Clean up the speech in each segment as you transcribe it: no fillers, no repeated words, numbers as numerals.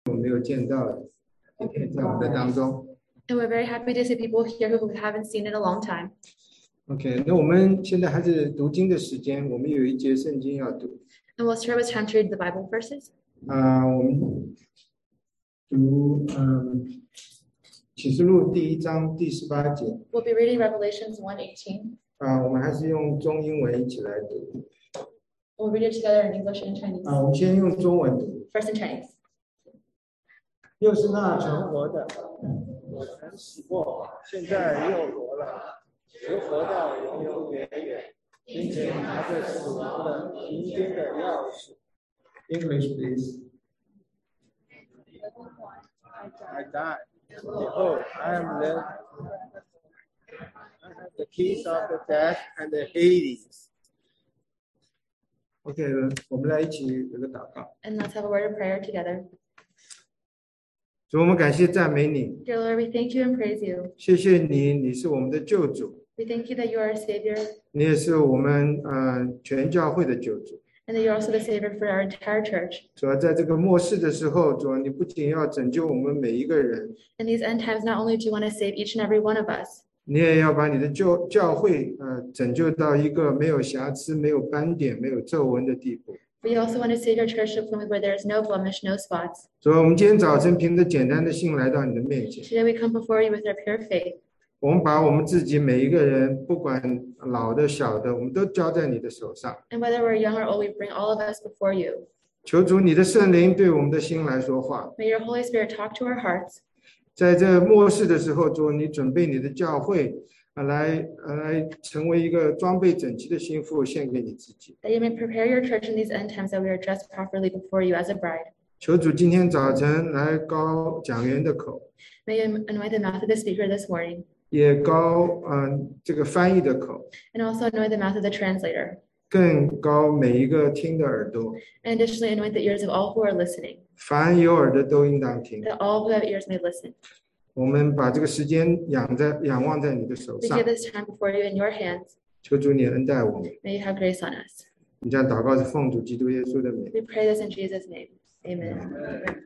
我没有见到的，今天在我们的当中。 And we're very happy to see people here who we haven't seen in a long time. OK，那我们现在还是读经的时间，我们有一节圣经要读。 And we'll start with time to read the Bible verses. 我们读启示录第1章第18节。 We'll be reading Revelations 1:18. 我们还是用中英文一起来读。 We'll read it together in English and Chinese. 我们先用中文读。 First in Chinese. 又是那存活的，我曾死过，现在又活了，又活到永永远远，并且拿着死亡的平间的钥匙。 English, please. I died. Behold, I am led. I have the keys of the death and the Hades. OK，我们来一起有个祷告。 And let's have a word of prayer together. 主，我们感谢赞美你， Dear Lord, we thank you and praise you. 谢谢你，你是我们的救主， We thank you that you are our Savior 你也是我们全教会的救主。 and that you're also the Savior for our entire church. 主要在这个末世的时候，主，你不仅要拯救我们每一个人， In these end times, not only do you want to save each and every one of us, 你也要把你的教会拯救到一个没有瑕疵、没有斑点、没有皱纹的地步。 but you also want to save your church to a point where there is no blemish, no spots. 主，我们今天早晨凭着简单的心来到你的面前， Today we come before you with our pure faith. 我们把我们自己每一个人，不管老的小的，我们都交在你的手上。 And whether we're young or old, we bring all of us before you. 求主你的圣灵对我们的心来说话。 May your Holy Spirit talk to our hearts. 在这末世的时候，主，你准备你的教会来成为一个装备整齐的心腹，献给你自己。 That you may prepare your church in these end times that we are dressed properly before you as a bride. 求主今天早晨来高讲员的口， May you anoint the mouth of the speaker this morning, 也高这个翻译的口， and also anoint the mouth of the translator, 更高每一个听的耳朵。 and additionally anoint the ears of all who are listening, 凡有耳的都应当听。 that all who have ears may listen. 我们把这个时间仰望在你的手 We 上， give this time before you in your hands. 求主你恩待我们。 May you have grace on us. 你这样祷告是奉主基督耶稣的名。 We pray this in Jesus' name. Amen.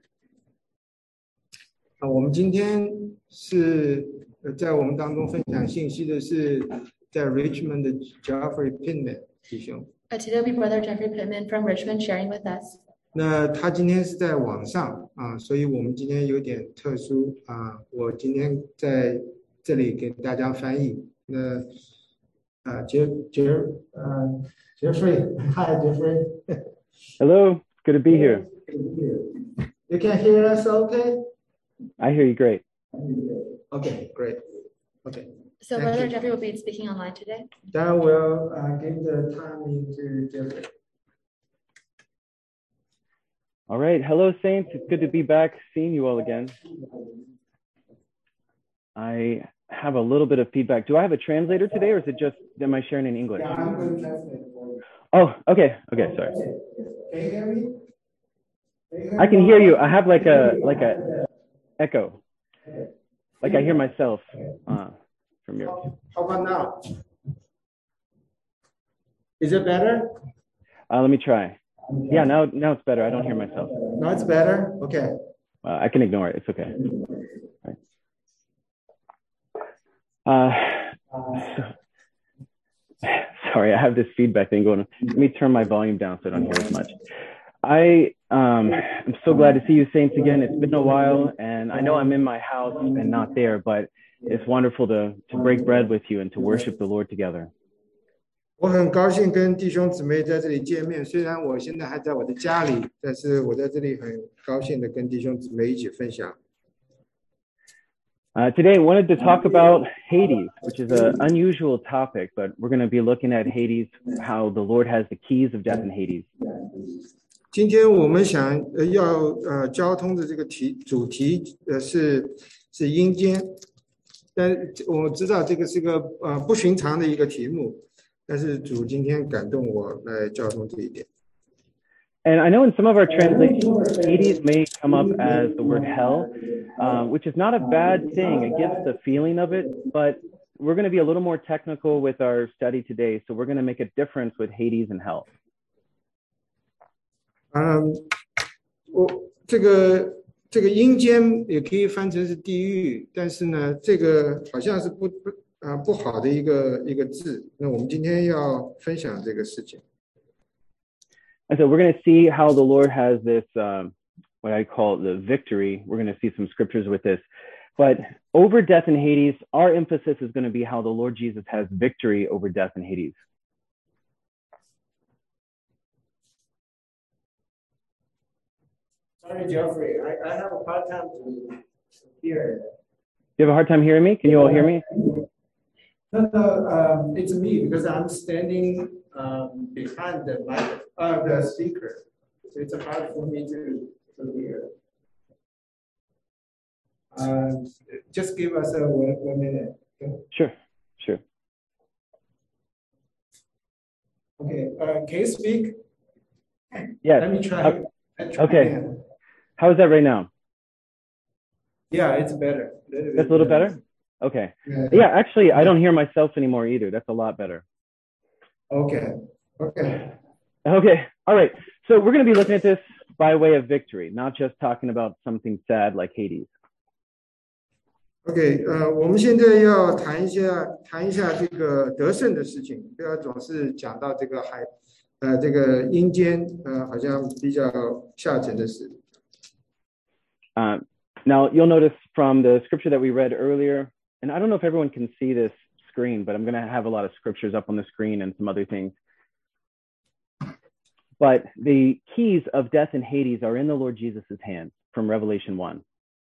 我们今天是在我们当中分享信息的是在 Richmond 的 Jeffrey Pittman 弟兄。 Today will be Brother Jeffrey Pittman from Richmond sharing with us. 那他今天是在网上所以我们今天有点特殊我今天在这里给大家翻译。那Jeffrey, hi Jeffrey. Hello, good to be here. You can hear us okay? I hear you great. Okay, great. Okay. So Thank Brother you. Jeffrey will be speaking online today. Then we'll give the timing to Jeffrey. All right, hello saints. It's good to be back, seeing you all again. I have a little bit of feedback. Do I have a translator today, or is it just, am I sharing in English? Yeah, I'm going to translate for you. Oh, okay, sorry. Can you hear me? I can hear you. I have like a echo. Like I hear myself from yours. How about now? Is it better? Let me try. Yeah, now it's better. I don't hear myself. Now it's better? Okay. I can ignore it. It's okay. Sorry, I have this feedback thing going on. Let me turn my volume down so I don't hear as much. I'm so glad to see you saints again. It's been a while, and I know I'm in my house and not there, but it's wonderful to break bread with you and to worship the Lord together. 我很高兴跟弟兄姊妹在这里见面，虽然我现在还在我的家里，但是我在这里很高兴的跟弟兄姊妹一起分享。 Today, I wanted to talk about Hades, which is an unusual topic, but we're going to be looking at Hades, how the Lord has the keys of death and Hades. 今天我们想要交通的这个主题是阴间，但我知道这个是个不寻常的一个题目，但是主今天感动我来交通这一点。 And I know in some of our translations, Hades may come up as the word hell, which is not a bad thing. It gives the feeling of it, but we're going to be a little more technical with our study today. So we're going to make a difference with Hades and hell. 这个这个阴间也可以翻成是地狱，但是呢，这个好像是不好的一个字。那我们今天要分享这个事情。 And so we're going to see how the Lord has this, what I call the victory. We're going to see some scriptures with this. But over death and Hades, our emphasis is going to be how the Lord Jesus has victory over death and Hades. Sorry, Jeffrey, I have a hard time to hear. You have a hard time hearing me? Can you all hear me? No, it's me because I'm standing behind the speaker, so it's hard for me to hear. Just give us one minute. Sure. Okay, can you speak? Yes. Let me try. Okay. Again. How is that right now? Yeah, it's better. That's a little better? Okay. Yeah. Yeah, actually, I don't hear myself anymore either. That's a lot better. Okay. Okay. All right. So we're going to be looking at this by way of victory, not just talking about something sad like Hades. OK，我们现在要谈一下这个得胜的事情，不要总是讲到这个这个阴间，好像比较下沉的事。 Now you'll notice from the scripture that we read earlier, and I don't know if everyone can see this screen, but I'm going to have a lot of scriptures up on the screen and some other things. But the keys of death and Hades are in the Lord Jesus' hands from Revelation 1.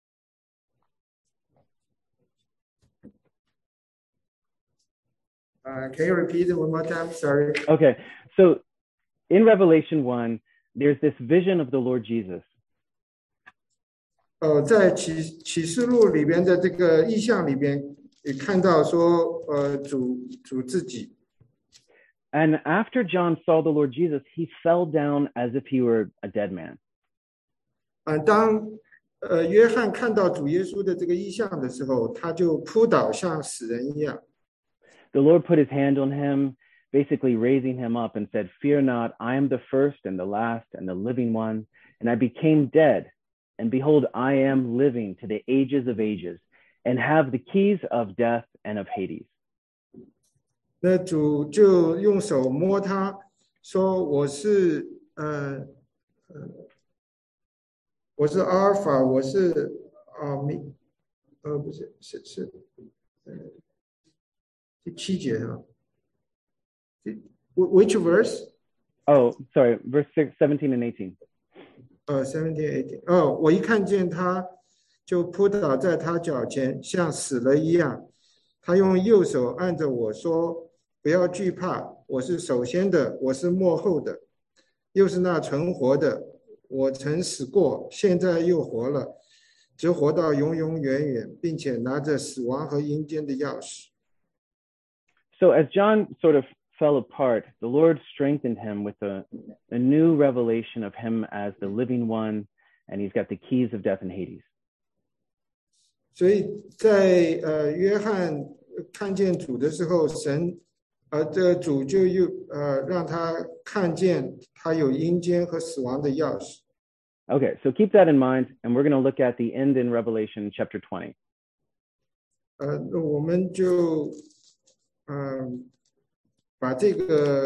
Can you repeat it one more time? Sorry. Okay, so in Revelation 1, there's this vision of the Lord Jesus. 在启示录里边的这个意象里边，也看到说，主自己。 And after John saw the Lord Jesus, he fell down as if he were a dead man. 当约翰看到主耶稣的这个意象的时候，他就扑倒像死人一样。 The Lord put his hand on him, basically raising him up and said, "Fear not, I am the first and the last and the living one, and I became dead. And behold, I am living to the ages of ages, and have the keys of death and of Hades." 那主就用手摸他，说：“我是我是阿尔法，我是不是第7节啊。Which verse? Oh, sorry, verse 17 and 18. 17, 18. 我一看见他，就扑倒在他脚前，像死了一样。他用右手按着我说：“不要惧怕，我是首先的，我是末后的，又是那存活的。我曾死过，现在又活了，只活到永永远远，并且拿着死亡和阴间的钥匙。” So as John sort of fell apart, the Lord strengthened him with a new revelation of him as the living one, and he's got the keys of death and Hades. 所以在约翰看见主的时候，神这个主就又让他看见他有阴间和死亡的钥匙。 Okay, so keep that in mind, and we're going to look at the end in Revelation chapter 20. 那我们就把这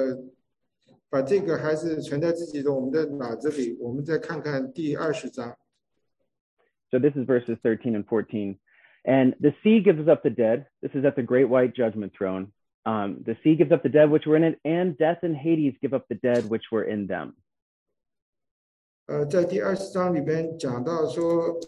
个还是存在自己的我们的脑子里，我们再看看第20章。 So this is verses 13 and 14. And the sea gives up the dead. This is at the great white judgment throne. The sea gives up the dead which were in it, and death and Hades give up the dead which were in them. 在第20章里边讲到说，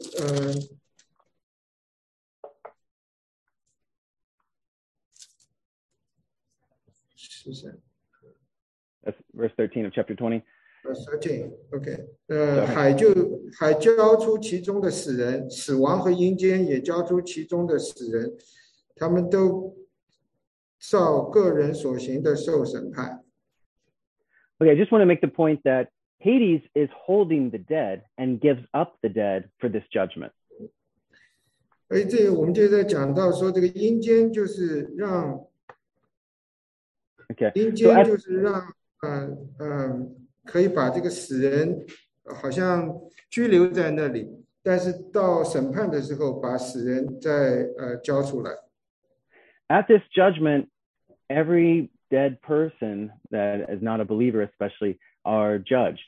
That's verse 13 of chapter 20. 13 OK， 海交出其中的死人，死亡和阴间也交出其中的死人，他们都照个人所行的受审判。 Okay, I just want to make the point that Hades is holding the dead and gives up the dead for this judgment. 所以这个我们就在讲到说，这个阴间就是让， Okay. 阴间就是让可以把这个死人好像拘留在那里， 但是到审判的时候，把死人再交出来。 At this judgment, every dead person that is not a believer, especially, are judged.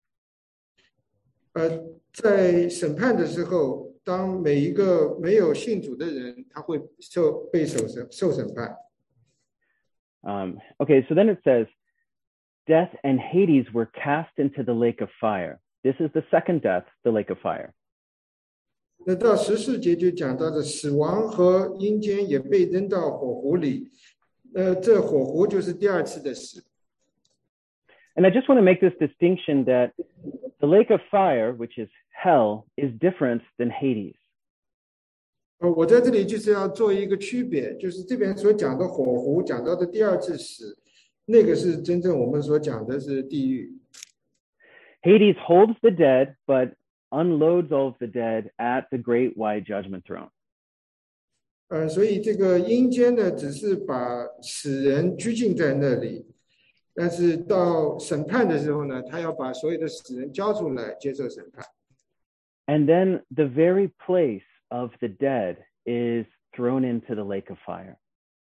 在审判的时候，当每一个没有信主的人，他会受审判。 Okay, so then it says, death and Hades were cast into the lake of fire. This is the second death, the lake of fire. 那到14节就讲到的死亡和阴间也被扔到火湖里，这火湖就是第二次的死。 And I just want to make this distinction that the lake of fire, which is hell, is different than Hades. 我在这里就是要做一个区别，就是这边所讲的火湖讲到的第二次死，那个是真正我们所讲的是地狱。 Hades holds the dead, but unloads all of the dead at the great white judgment throne. 所以这个阴间呢，只是把死人拘禁在那里，但是到审判的时候呢，他要把所有的死人交出来接受审判。 And then the very place of the dead is thrown into the lake of fire.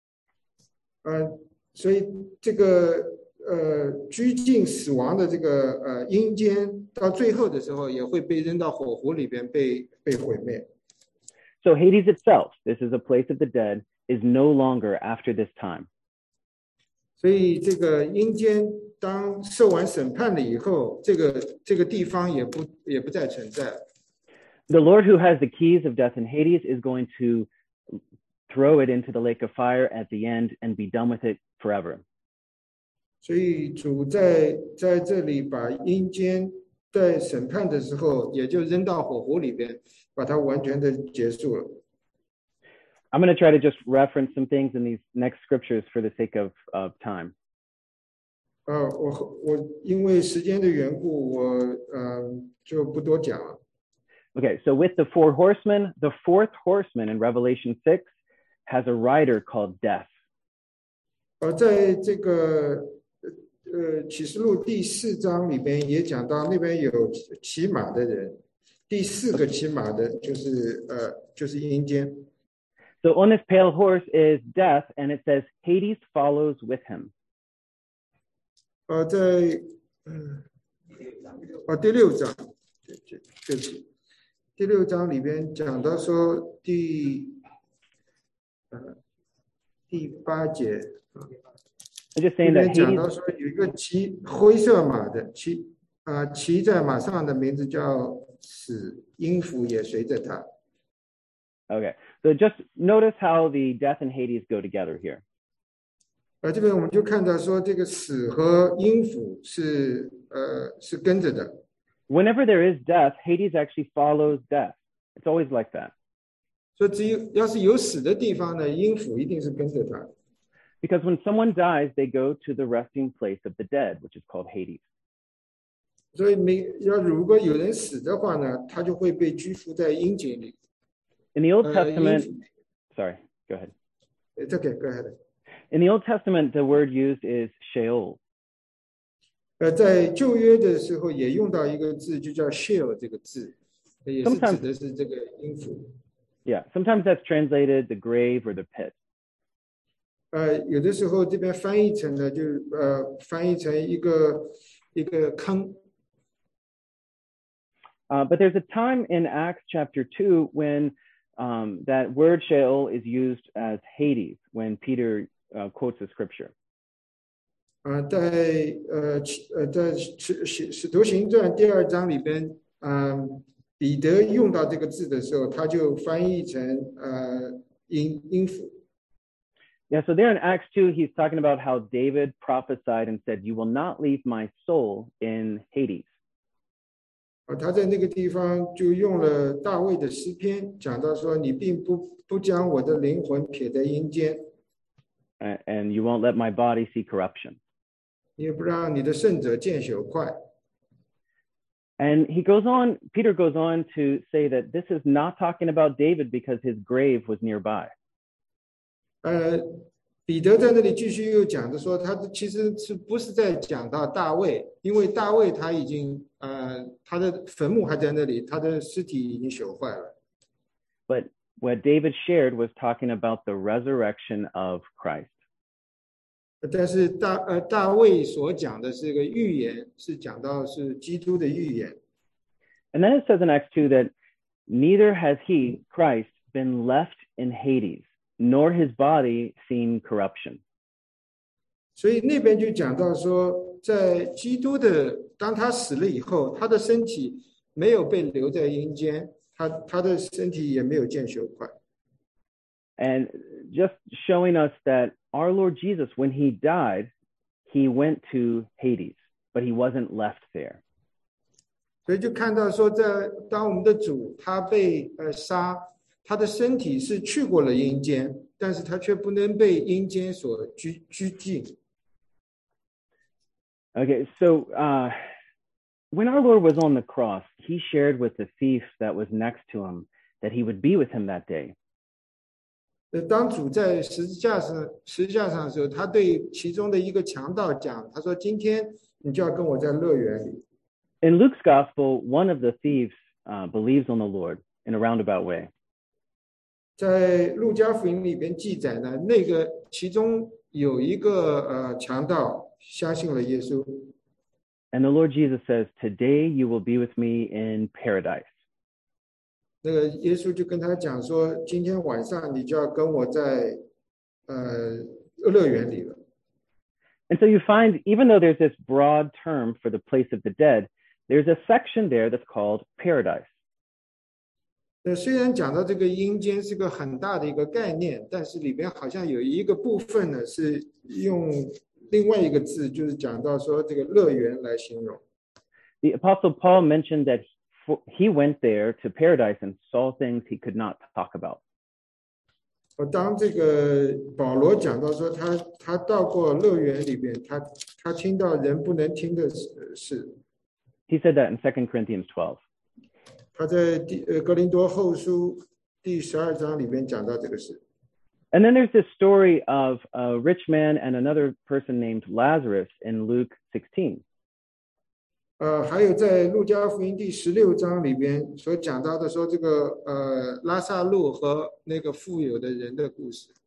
所以这个拘禁死亡的这个阴间，到最后的时候也会被扔到火湖里边被毁灭。 So Hades itself, this is a place of the dead, is no longer after this time. 所以这个阴间当受完审判了以后，这个地方也不再存在了。 The Lord who has the keys of death and Hades is going to throw it into the lake of fire at the end and be done with it forever. 所以主在这里把阴间在审判的时候，也就扔到火湖里边，把它完全的结束了。 I'm going to try to just reference some things in these next scriptures for the sake of time. 我因为时间的缘故，我就不多讲了。 Okay, so with the four horsemen, the fourth horseman in Revelation 6 has a rider called Death. 在这个启示录第4章里边也讲到，那边有骑马的人，第4个骑马的就是阴间。 So on this pale horse is Death, and it says Hades follows with him. 在第6章，对不起，第6章里边讲到说第8节。 I'm just saying that 讲到说有一个骑灰色马的骑在马上的名字叫死，阴府也随着他。 Okay, so just notice how the death and Hades go together here. 这边我们就看到说这个死和阴府是跟着的。 Whenever there is death, Hades actually follows death. It's always like that. 所以要是有死的地方呢，阴府一定是跟着他。 Because when someone dies, they go to the resting place of the dead, which is called Hades. 所以如果有人死的话呢，他就会被拘束在阴间里。 In the Old Testament, sorry, go ahead. It's okay, go ahead. In the Old Testament, the word used is Sheol. 在旧约的时候也用到一个字，就叫 Sheol 这个字，也是指的是这个阴府。 Yeah, sometimes that's translated the grave or the pit. 有的时候这边翻译成呢，就翻译成一个坑。 But there's a time in Acts chapter 2 when that word Sheol is used as Hades, when Peter quotes the scripture. 在使徒行传第2章里边，彼得用到这个字的时候，他就翻译成阴府。 Yeah, so there in Acts 2, he's talking about how David prophesied and said, "You will not leave my soul in Hades." 他在那个地方就用了大卫的诗篇，讲到说：“你并不将我的灵魂撇在阴间。” And you won't let my body see corruption. 你也不让你的圣者见朽快。 And Peter goes on to say that this is not talking about David because his grave was nearby. 彼得在那里继续又讲的说，他其实是不是在讲到大卫？因为大卫他已经他的坟墓还在那里，他的尸体已经朽坏了。 But what David shared was talking about the resurrection of Christ. 但是大卫所讲的是一个预言，是讲到是基督的预言。 And then it says in Acts 2 that neither has he, Christ, been left in Hades, nor his body seen corruption. 所以那边就讲到说，在基督的当他死了以后，他的身体没有被留在阴间，他的身体也没有见朽坏。 And just showing us that our Lord Jesus, when he died, he went to Hades, but he wasn't left there. 所以就看到说，当我们的主他被杀，他的身体是去过了阴间，但是他却不能被阴间所拘禁。 Okay, so when our Lord was on the cross, he shared with the thief that was next to him that he would be with him that day. 当主在十字架上的时候，他对其中的一个强盗讲，他说：“今天你就要跟我在乐园里。” In Luke's gospel, one of the thieves believes on the Lord in a roundabout way. 在路加福音里边记载呢，那个其中有一个强盗相信了耶稣。 And the Lord Jesus says, "Today you will be with me in paradise." 那个耶稣就跟他讲说，今天晚上你就要跟我在乐园里了。 And so you find, even though there's this broad term for the place of the dead, there's a section there that's called paradise. 虽然讲到这个阴间是个很大的一个概念，但是里边好像有一个部分呢是用另外一个字，就是讲到说这个乐园来形容。 The Apostle Paul mentioned that he went there to paradise and saw things he could not talk about. 当这个保罗讲到说他到过乐园里边，他听到人不能听的事。 He said that in 2 Corinthians 12. 他在哥林多后书第12章里边讲到这个事。 And then there's this story of a rich man and another person named Lazarus in Luke 16. 还有在路加福音第16章里边所讲到的说这个拉撒路和那个富有的人的故事。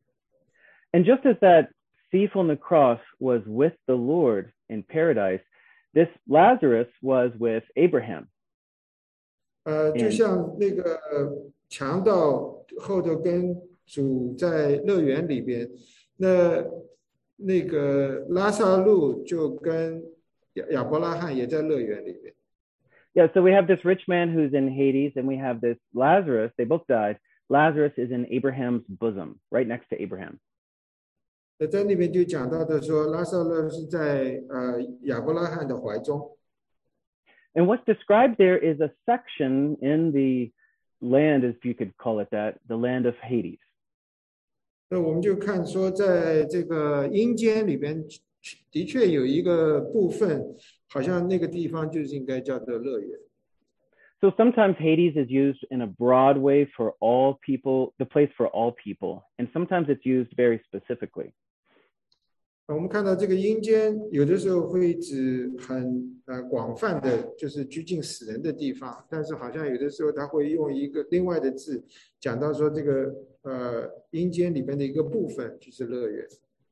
And just as that thief on the cross was with the Lord in paradise, this Lazarus was with Abraham. 就像那个强盗后头跟主在乐园里边，那个拉撒路就跟亚伯拉罕也在乐园里边。 Yeah, so we have this rich man who's in Hades, and we have this Lazarus. They both died. Lazarus is in Abraham's bosom, right next to Abraham. 在那边就讲到的说，拉撒路是在亚伯拉罕的怀中。 And what's described there is a section in the land, if you could call it that, the land of Hades. 那我们就看说，在这个阴间里边，的确有一个部分，好像那个地方就是应该叫做乐园。 So sometimes Hades is used in a broad way for all people, the place for all people, and sometimes it's used very specifically. 我们看到这个阴间，有的时候会指很广泛的，就是拘禁死人的地方，但是好像有的时候他会用一个另外的字，讲到说这个阴间里边的一个部分就是乐园。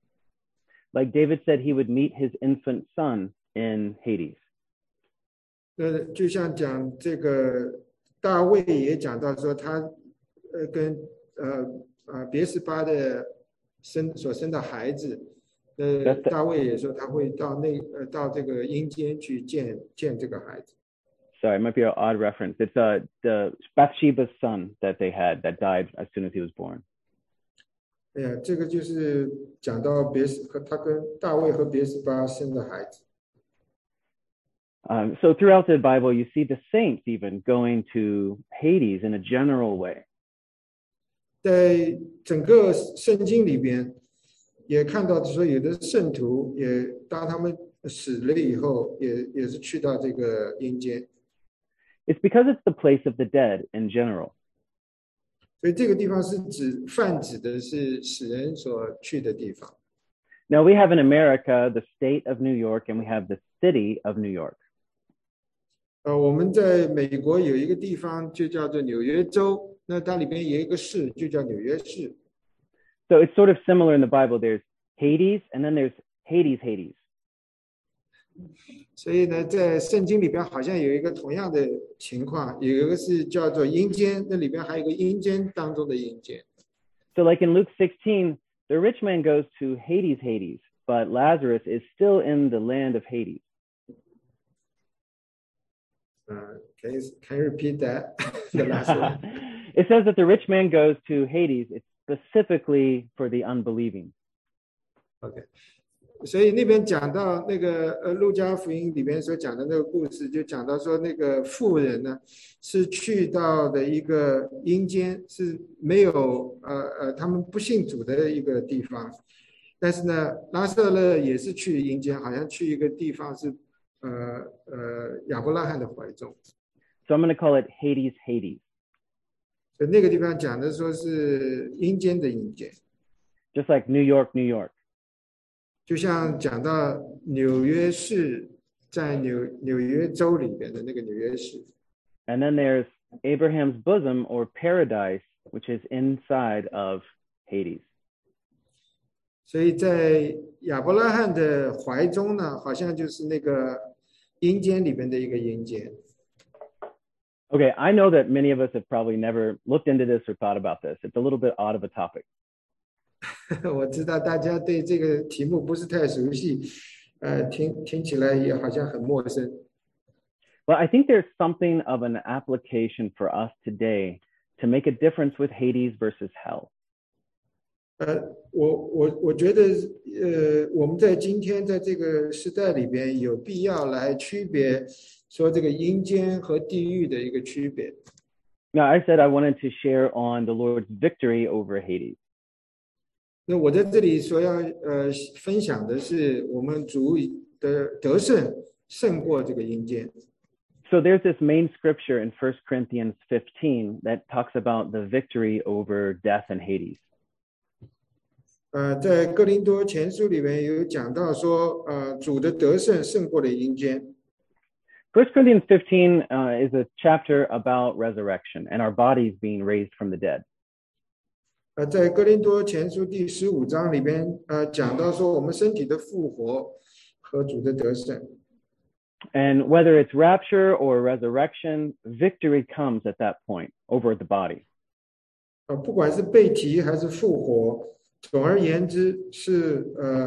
Like David said, he would meet his infant son in Hades. 就像讲这个大卫也讲到说，他跟别是巴的所生的孩子。大卫也说他会到这个阴间去见这个孩子。 Sorry, it might be an odd reference. It's the Bathsheba's son that they had that died as soon as he was born. 这个就是讲到他跟大卫和别是巴生的孩子。 So throughout the Bible, you see the saints even going to Hades in a general way. 在整个圣经里边。也看到说，有的圣徒也当他们死了以后，也是去到这个阴间。 It's because it's the place of the dead in general. 所以这个地方是泛指的是死人所去的地方。 Now we have in America the state of New York and we have the city of New York. 我们在美国有一个地方就叫做纽约州，那它里边有一个市就叫纽约市。 So it's sort of similar in the Bible. There's Hades and then there's Hades. 所以呢，在圣经里边好像有一个同样的情况，有一个是叫做阴间，那里边还有一个阴间当中的阴间。 So like in Luke 16, the rich man goes to Hades, but Lazarus is still in the land of Hades. Can you repeat that? The last one. It says that the rich man goes to Hades. It's specifically for the unbelieving. OK， 所以那边讲到那个路加福音里边所讲的那个故事，就讲到说那个妇人呢是去到的一个阴间，是没有他们不信主的一个地方，但是呢拉撒勒也是去阴间，好像去一个地方是亚伯拉罕的怀中。 So I'm going to call it Hades. 所以那个地方讲的说是阴间的阴间。 Just like New York. 就像讲到纽约市，在纽约州里边的那个纽约市。 And then there's Abraham's bosom or paradise, which is inside of Hades. 所以在亚伯拉罕的怀中呢，好像就是那个阴间里边的一个阴间。 Okay, I know that many of us have probably never looked into this or thought about this. It's a little bit odd of a topic. 我知道大家对这个题目不是太熟悉，听起来也好像很陌生。 But I think there's something of an application for us today to make a difference with Hades versus hell. 我觉得我们在今天在这个时代里边有必要来区别说这个阴间和地狱的一个区别。 Now, I said I wanted to share on the Lord's victory over Hades. 那我在这里所要分享的是我们主的得胜胜过这个阴间。 So there's this main scripture in 1 Corinthians 15 that talks about the victory over death and Hades. 在哥林多前书里面有讲到说，主的得胜胜过了阴间。 1 Corinthians 15 is a chapter about resurrection and our bodies being raised from the dead. 在哥林多前书第15章里边，讲到说我们身体的复活和主的得胜。 And whether it's rapture or resurrection, victory comes at that point over the body. 不管是被提还是复活，总而言之是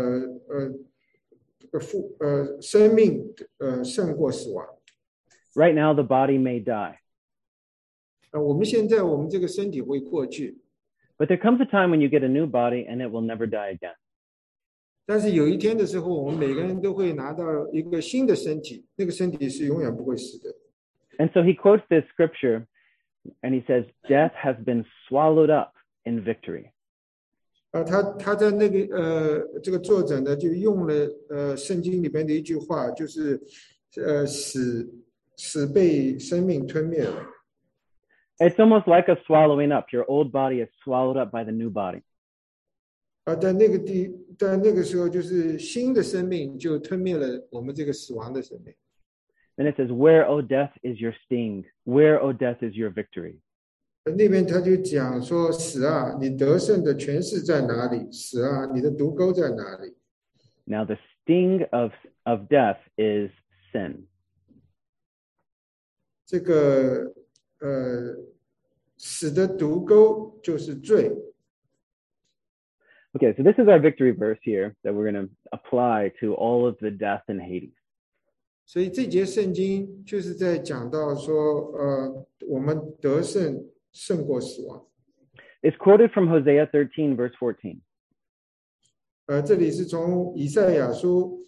生命胜过死亡。 Right now, the body may die. 我们现在我们这个身体会过去。 But there comes a time when you get a new body and it will never die again. 但是有一天的时候，我们每个人都会拿到一个新的身体，那个身体是永远不会死的。 And so he quotes this scripture and he says, death has been swallowed up in victory. 他在那个这个作者呢就用了圣经里边的一句话，就是死被生命吞灭了。 It's almost like a swallowing up. Your old body is swallowed up by the new body. 在那个时候，就是新的生命就吞灭了我们这个死亡的生命。 Then it says, where, O death, is your sting? Where, O death, is your victory? 那边他就讲说，死啊，你得胜的权势在哪里？死啊，你的毒钩在哪里？ Now the sting of death is sin. 这个死的毒钩就是罪。 Okay, so this is our victory verse here that we're going to apply to all of the death in Hades. 所以这节圣经就是在讲到说，我们得胜胜过死亡。 It's quoted from Hosea 13, verse 14. 这里是从以赛亚书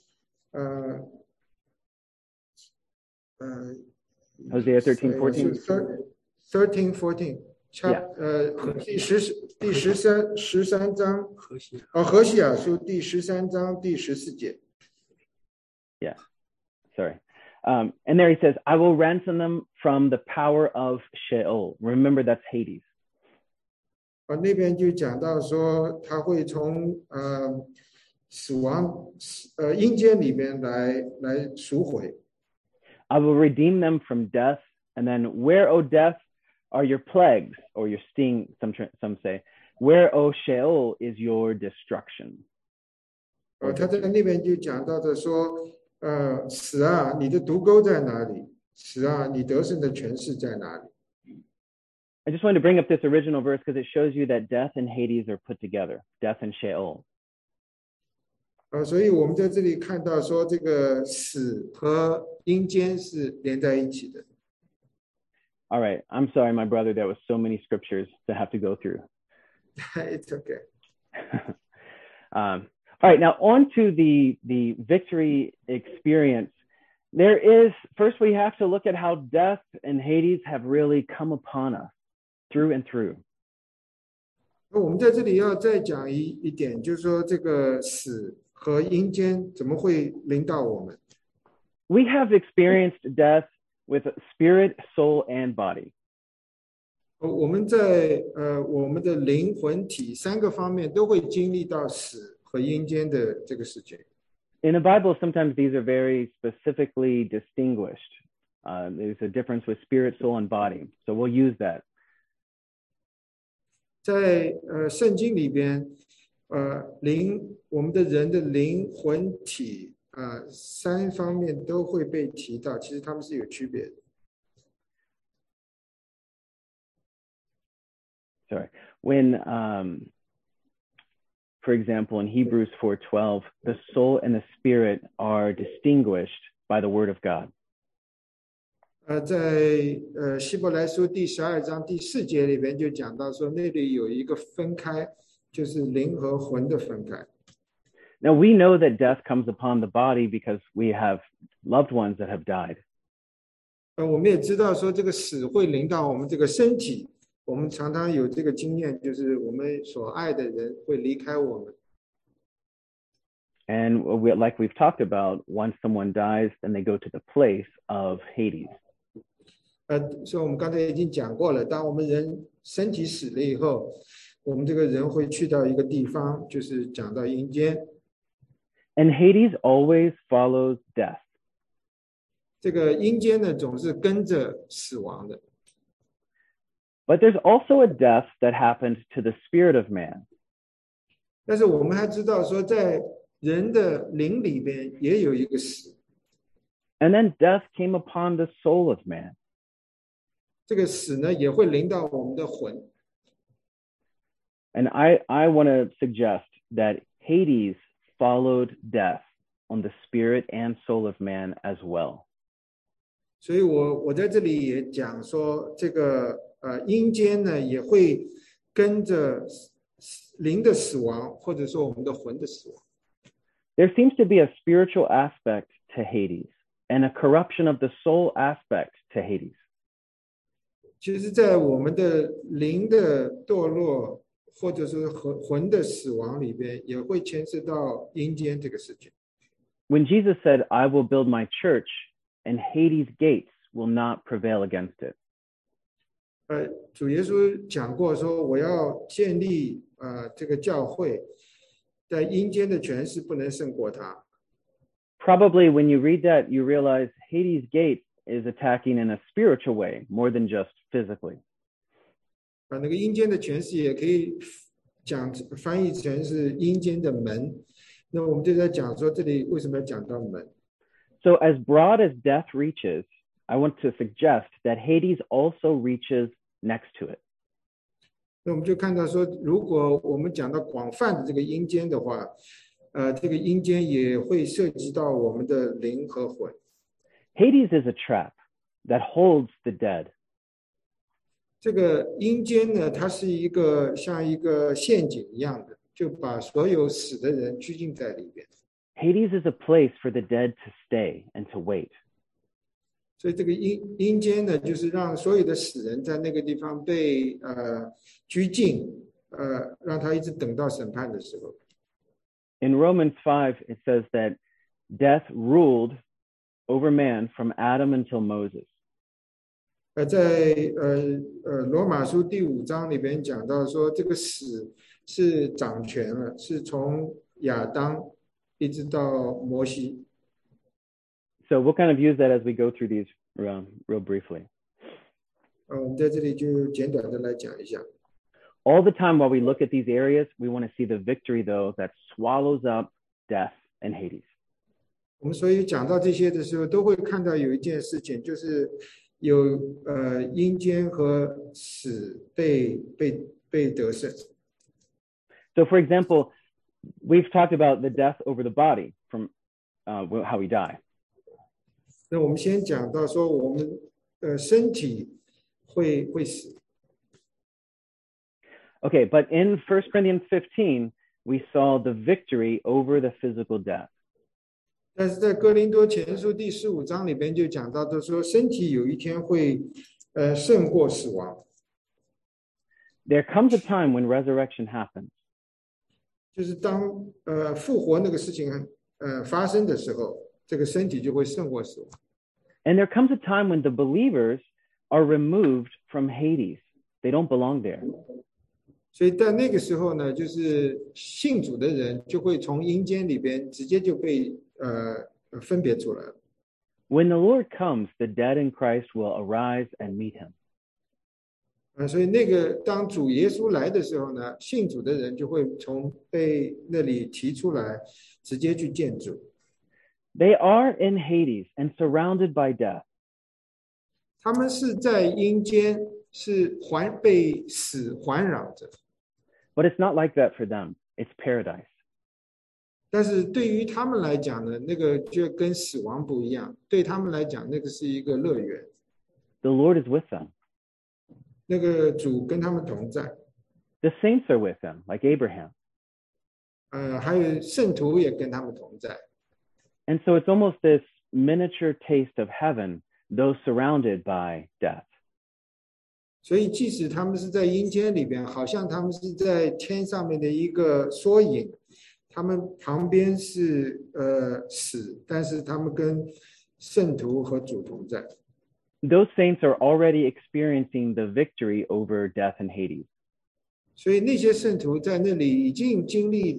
Hosea 13:14. 13:14 第13章何西阿书第13章第14节。 Yeah, sorry. And there he says, I will ransom them from the power of Sheol. Remember, that's Hades. 那边就讲到说，他会从死亡阴间里边来赎回。 I will redeem them from death. And then, where, O death, are your plagues or your sting? Some say, where, O Sheol, is your destruction? 他在那边就讲到的说，死啊，你的毒钩在哪里？死啊，你得胜的权势在哪里？ I just wanted to bring up this original verse because it shows you that death and Hades are put together, death and Sheol. 所以我们在这里看到说，这个死和阴间是连在一起的。 All right, I'm sorry, my brother, there was so many scriptures to have to go through. It's okay. All right, now on to the victory experience. There is, first we have to look at how death and Hades have really come upon us through and through. 我们在这里要再讲一点，就是说这个死和阴间怎么会临到我们？ We have experienced death with spirit, soul, and body. 我们在我们的灵魂体三个方面都会经历到死和阴间的这个事情。 In the Bible, sometimes these are very specifically distinguished. There's a difference with spirit, soul, and body. So we'll use that. 在圣经里边，我们的人的灵魂体三方面都会被提到，其实他们是有区别的。 Sorry. When, for example, in Hebrews 4:12, the soul and the spirit are distinguished by the word of God. 在希伯来书第12章第4节里边就讲到说，那里有一个分开，就是灵和魂的分开。 Now we know that death comes upon the body because we have loved ones that have died. 我们也知道说这个死会临到我们这个身体，我们常常有这个经验，就是我们所爱的人会离开我们。 And like we've talked about, once someone dies, then they go to the place of Hades. 所以我们刚才已经讲过了，当我们人身体死了以后，我们这个人会去到一个地方，就是讲到阴间。 And Hades always follows death. 这个阴间呢，总是跟着死亡的。 But there's also a death that happened to the spirit of man. 但是我们还知道说，在人的灵里边也有一个死。 And then death came upon the soul of man. 这个死呢，也会临到我们的魂。 And I want to suggest that Hades followed death on the spirit and soul of man as well. 所以我在这里也讲说，这个阴间呢，也会跟着灵的死亡，或者说我们的魂的死亡。 There seems to be a spiritual aspect to Hades and a corruption of the soul aspect to Hades. 其实，在我们的灵的堕落，或者是魂的死亡里边，也会牵涉到阴间这个事情。 When Jesus said, I will build my church and Hades' gates will not prevail against it. 主耶稣讲过说，我要建立这个教会，在阴间的权势不能胜过他。 Probably when you read that, you realize Hades' gate is attacking in a spiritual way more than just physically. 那个阴间的权势也可以翻译成是阴间的门。那我们就在讲说，这里为什么要讲到门？ So as broad as death reaches, I want to suggest that Hades also reaches next to it. 那我们就看到说，如果我们讲到广泛的这个阴间的话，这个阴间也会涉及到我们的灵和魂。 Hades is a trap that holds the dead. 这个阴间呢，它是像一个陷阱一样的，就把所有死的人拘禁在里边。 Hades is a place for the dead to stay and to wait. 所以这个阴间呢，就是让所有的死人在那个地方被拘禁，让他一直等到审判的时候。 In Romans 5, it says that death ruled over man from Adam until Moses. 在罗马书第5章里边讲到说，这个死是掌权了，是从亚当一直到摩西。 So we'll kind of use that as we go through these real briefly. 我们在这里就简短的来讲一下。 All the time while we look at these areas, we want to see the victory, though, that swallows up death and Hades. 我们所以讲到这些的时候，都会看到有一件事情，就是有阴间和死被得胜。 So, for example, we've talked about the death over the body from how we die. 那我们先讲到说，我们身体会死。 Okay, but in 1 Corinthians 15, we saw the victory over the physical death. 但是在哥林多前书第15章里边就讲到的说，身体有一天会胜过死亡。 There comes a time when resurrection happens. 就是当复活那个事情发生的时候，这个身体就会胜过死亡。 And there comes a time when the believers are removed from Hades. They don't belong there. 所以在那个时候呢，就是信主的人就会从阴间里边直接就被分别出来了。 When the Lord comes, the dead in Christ will arise and meet him. 所以那个当主耶稣来的时候呢，信主的人就会从被那里提出来，直接去见主。 They are in Hades and surrounded by death. 他们是在阴间，是被死环绕着。 But it's not like that for them. It's paradise. 但是对于他们来讲呢，那个就跟死亡不一样。对他们来讲，那个是一个乐园。 The Lord is with them. 那个主跟他们同在。 The saints are with them, like Abraham. 还有圣徒也跟他们同在。 And so it's almost this miniature taste of heaven, though surrounded by death. 所以即使他们是在阴间里边，好像他们是在天上面的一个缩影，他们旁边是死，但是他们跟圣徒和主同在。 Those saints are already experiencing the victory over death and Hades. 所以那些圣徒在那里已经经历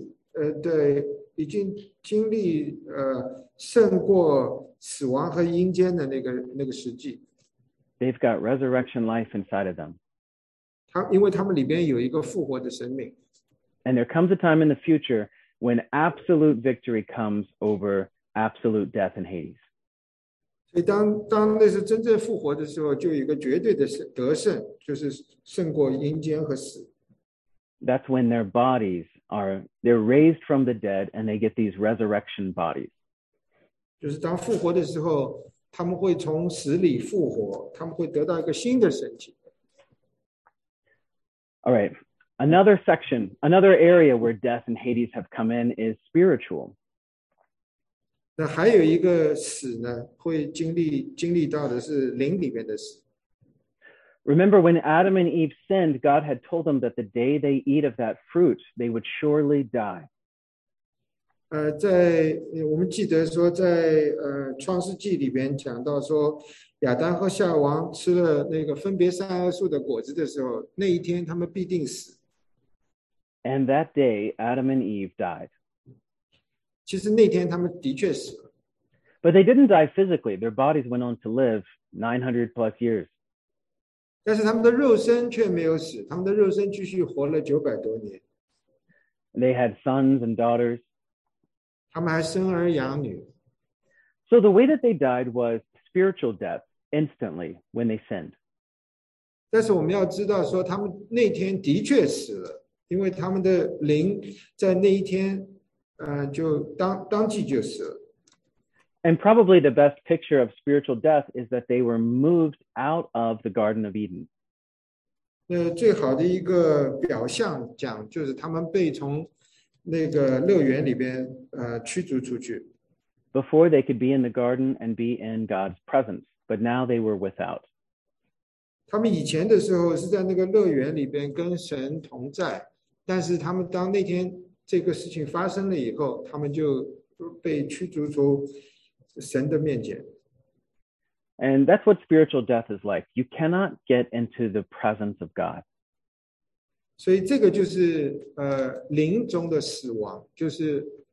胜过死亡和阴间的那个实际。 They've got resurrection life inside of them. 因为他们里边有一个复活的生命。 And there comes a time in the future when absolute victory comes over absolute death and Hades. 所以当那是真正复活的时候，就有一个绝对的得胜，就是胜过阴间和死。 That's when their bodies they're raised from the dead and they get these resurrection bodies. 就是当复活的时候，他们会从死里复活，他们会得到一个新的身体。 All right. Another area where death and Hades have come in is spiritual. 那还有一个死呢，会经历到的是灵里面的死。 Remember when Adam and Eve sinned, God had told them that the day they eat of that fruit, they would surely die. 我们记得说在创世纪里边讲到说，亚当和夏娃吃了那个分别善恶树的果子的时候，那一天他们必定死。 And that day, Adam and Eve died. 其实那天他们的确死了。 But they didn't die physically. Their bodies went on to live 900 plus years. 但是他们的肉身却没有死，他们的肉身继续活了900多年。 They had sons and daughters. 他们还生儿养女。 So the way that they died was spiritual death instantly when they sinned. 但是我们要知道说，他们那天的确死了，因为他们的灵在那一天，就当即就死了。 And probably the best picture of spiritual death is that they were moved out of the Garden of Eden. 最好的一个表象讲，就是他们被从那个乐园里边驱逐出去。 Before they could be in the garden and be in God's presence, but now they were without. 他们以前的时候是在那个乐园里边跟神同在，但是他们当那天这个事情发生了以后，他们就被驱逐出神的面前。 And that's what spiritual death is like. You cannot get into the presence of God. 所以这个就是灵中的死亡，就是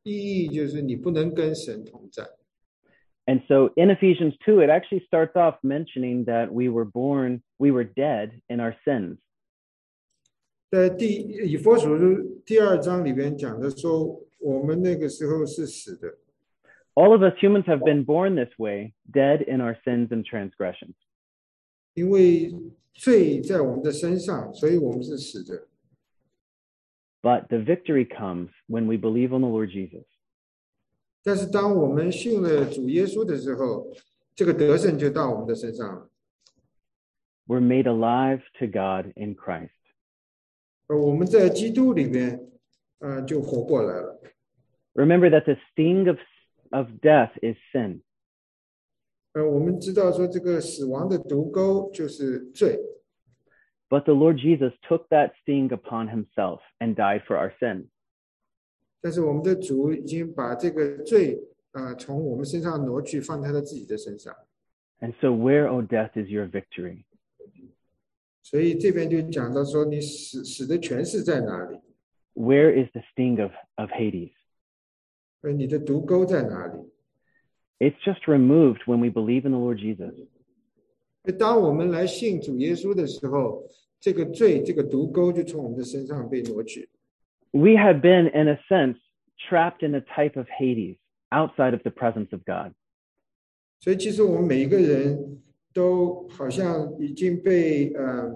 意义就是你不能跟神同在。 And so in Ephesians 2, it actually starts off mentioning that we were dead in our sins. 在以弗所书第2章里边讲的说，我们那个时候是死的。 All of us humans have been born this way, dead in our sins and transgressions. 因为罪在我们的身上，所以我们是死的。 But the victory comes when we believe on the Lord Jesus. 但是当我们信了主耶稣的时候，这个得胜就到我们的身上了。 We're made alive to God in Christ. 我们在基督里面，就活过来了。 Remember that the sting of death is sin. 我们知道说这个死亡的毒钩就是罪， But the Lord Jesus took that sting upon himself and died for our sin. 但是我们的主已经把这个罪从我们身上挪去，放在他自己的身上。 And so where, O death, is your victory? 所以这边就讲到说，你死的权势在哪里？ Where is the sting of Hades? 你的毒钩在哪里？ It's just removed when we believe in the Lord Jesus. 当我们来信主耶稣的时候，这个罪，这个毒钩就从我们的身上被挪去。 We have been, in a sense, trapped in a type of Hades, outside of the presence of God. 所以其实我们每一个人都好像已经被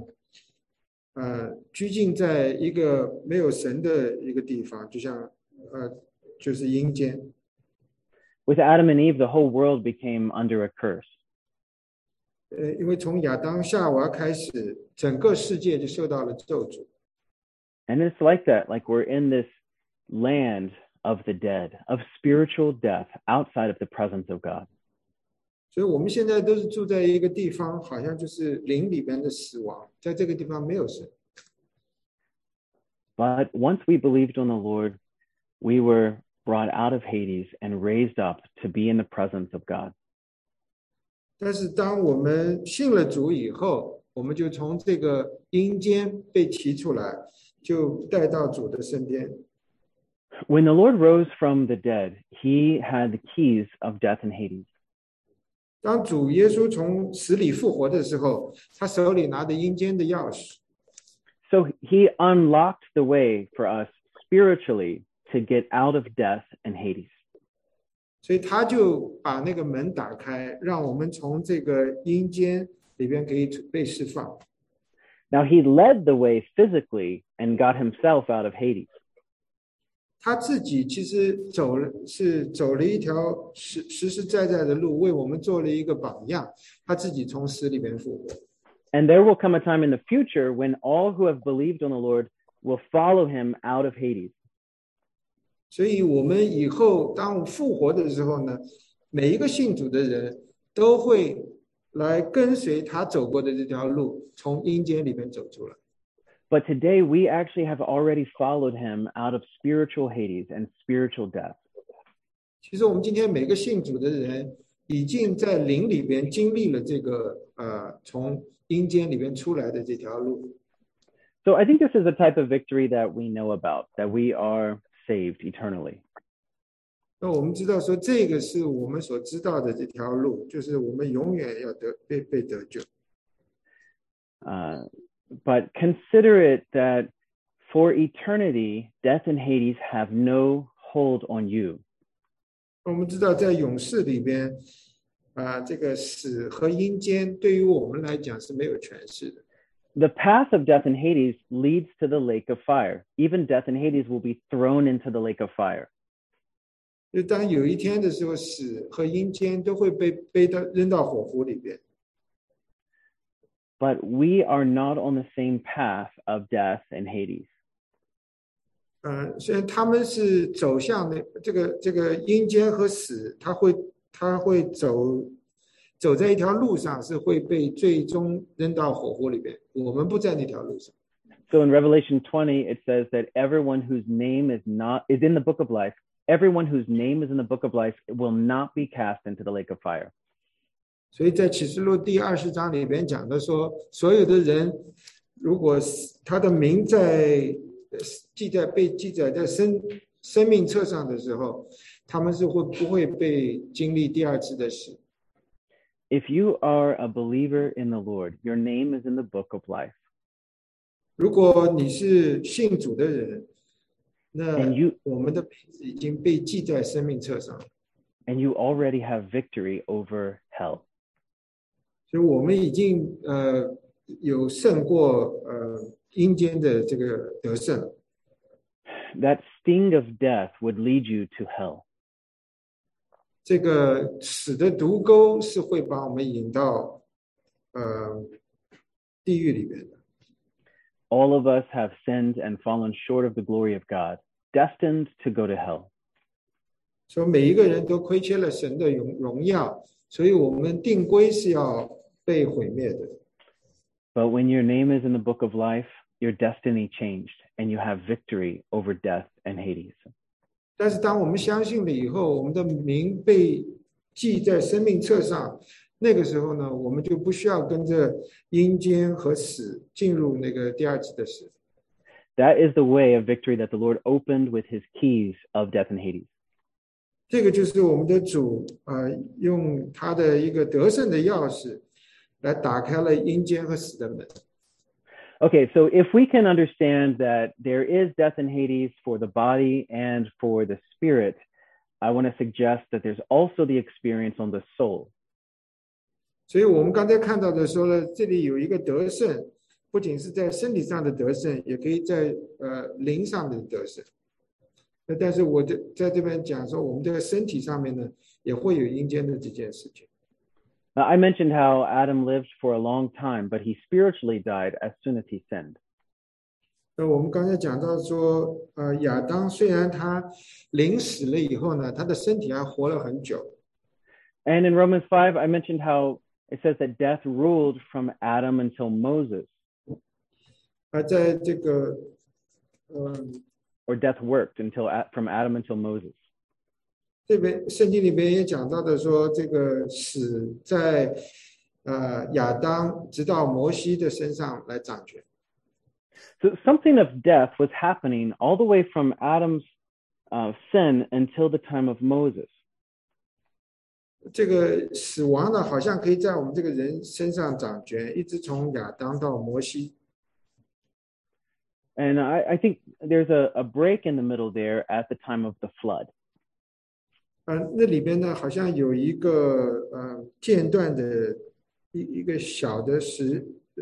拘禁在一个没有神的一个地方，就像就是阴间。 With Adam and Eve, the whole world became under a curse. 因为从亚当夏娃开始，整个世界就受到了咒诅。 And it's like that, like we're in this land of the dead, of spiritual death, outside of the presence of God. 所以我们现在都是住在一个地方，好像就是灵里边的死亡，在这个地方没有神。 But once we believed on the Lord, we were brought out of Hades and raised up to be in the presence of God. 但是当我们信了主以后，我们就从这个阴间被提出来，就带到主的身边。 When the Lord rose from the dead, he had the keys of death and Hades. 当主耶稣从死里复活的时候，他手里拿着阴间的钥匙， So he unlocked the way for us spiritually to get out of death and Hades. 所以他就把那个门打开，让我们从这个阴间里边可以被释放。 Now he led the way physically and got himself out of Hades. 他自己其实走了一条实实在在的路，为我们做了一个榜样。他自己从死里边复活。 And there will come a time in the future when all who have believed on the Lord will follow him out of Hades. 所以我们以后当复活的时候呢，每一个信主的人都会来跟随他走过的这条路，从阴间里面走出来。 But today we actually have already followed him out of spiritual Hades and spiritual death. 其实我们今天每个信主的人，已经在灵里边经历了这个从阴间里边出来的这条路。 So I think this is a type of victory that we know about, that we are saved eternally. 那我们知道说，这个是我们所知道的这条路，就是我们永远要被得救。 But consider it that for eternity, death and Hades have no hold on you. 我们知道在永世里边，这个死和阴间对于我们来讲是没有权势的。 The path of death and Hades leads to the lake of fire. Even death and Hades will be thrown into the lake of fire. 就当有一天的时候，死和阴间都会被扔到火湖里边。 But we are not on the same path of death and Hades. 虽然他们是走向这个阴间和死，他会走在一条路上，是会被最终扔到火湖里边。我们不在那条路上。 So in Revelation 20, it says that everyone whose name is in the book of life, everyone whose name is in the book of life will not be cast into the lake of fire. 所以在启示录第20章里边讲的说，所有的人如果他的名被记载在生命册上的时候，他们是会不会被经历第二次的死？ If you are a believer in the Lord, your name is in the book of life. 如果你是信主的人，那 And you 我们的名字已经被记在生命册上， and you already have victory over hell. 所以我们已经有胜过阴间的这个得胜。 That sting of death would lead you to hell. 这个死的毒钩是会把我们引到地狱里面的。 All of us have sinned and fallen short of the glory of God, destined to go to hell. 所以每一个人都亏缺了神的荣耀，所以我们定规是要被毁灭的。 But when your name is in the book of life, your destiny changed and you have victory over death and Hades. 但是当我们相信了以后，我们的名被记在生命册上，那个时候呢，我们就不需要跟着阴间和死进入那个第二次的死。 That is the way of victory that the Lord opened with his keys of death and Hades. 这个就是我们的主用他的一个得胜的钥匙来打开了阴间和死的门。 Okay, so if we can understand that there is death and Hades for the body and for the spirit, I want to suggest that there's also the experience on the soul. 所以我们刚才看到的说呢，这里有一个得胜，不仅是在身体上的得胜，也可以在灵上的得胜。但是我在这边讲说，我们这个身体上面呢，也会有阴间的这件事情。 Now, I mentioned how Adam lived for a long time, but he spiritually died as soon as he sinned. 我们刚才讲到说，亚当虽然他灵死了以后呢，他的身体还活了很久。 And in Romans 5, I mentioned how it says that death ruled from Adam until Moses, 在这个 or death worked from Adam until Moses. 这边圣经里面也讲到的说，这个死在亚当直到摩西的身上来掌权。 So something of death was happening all the way from Adam's sin until the time of Moses. 这个死亡呢，好像可以在我们这个人身上掌权，一直从亚当到摩西。 And I think there's a break in the middle there at the time of the flood. 那里边呢，好像有一个间断的一个小的时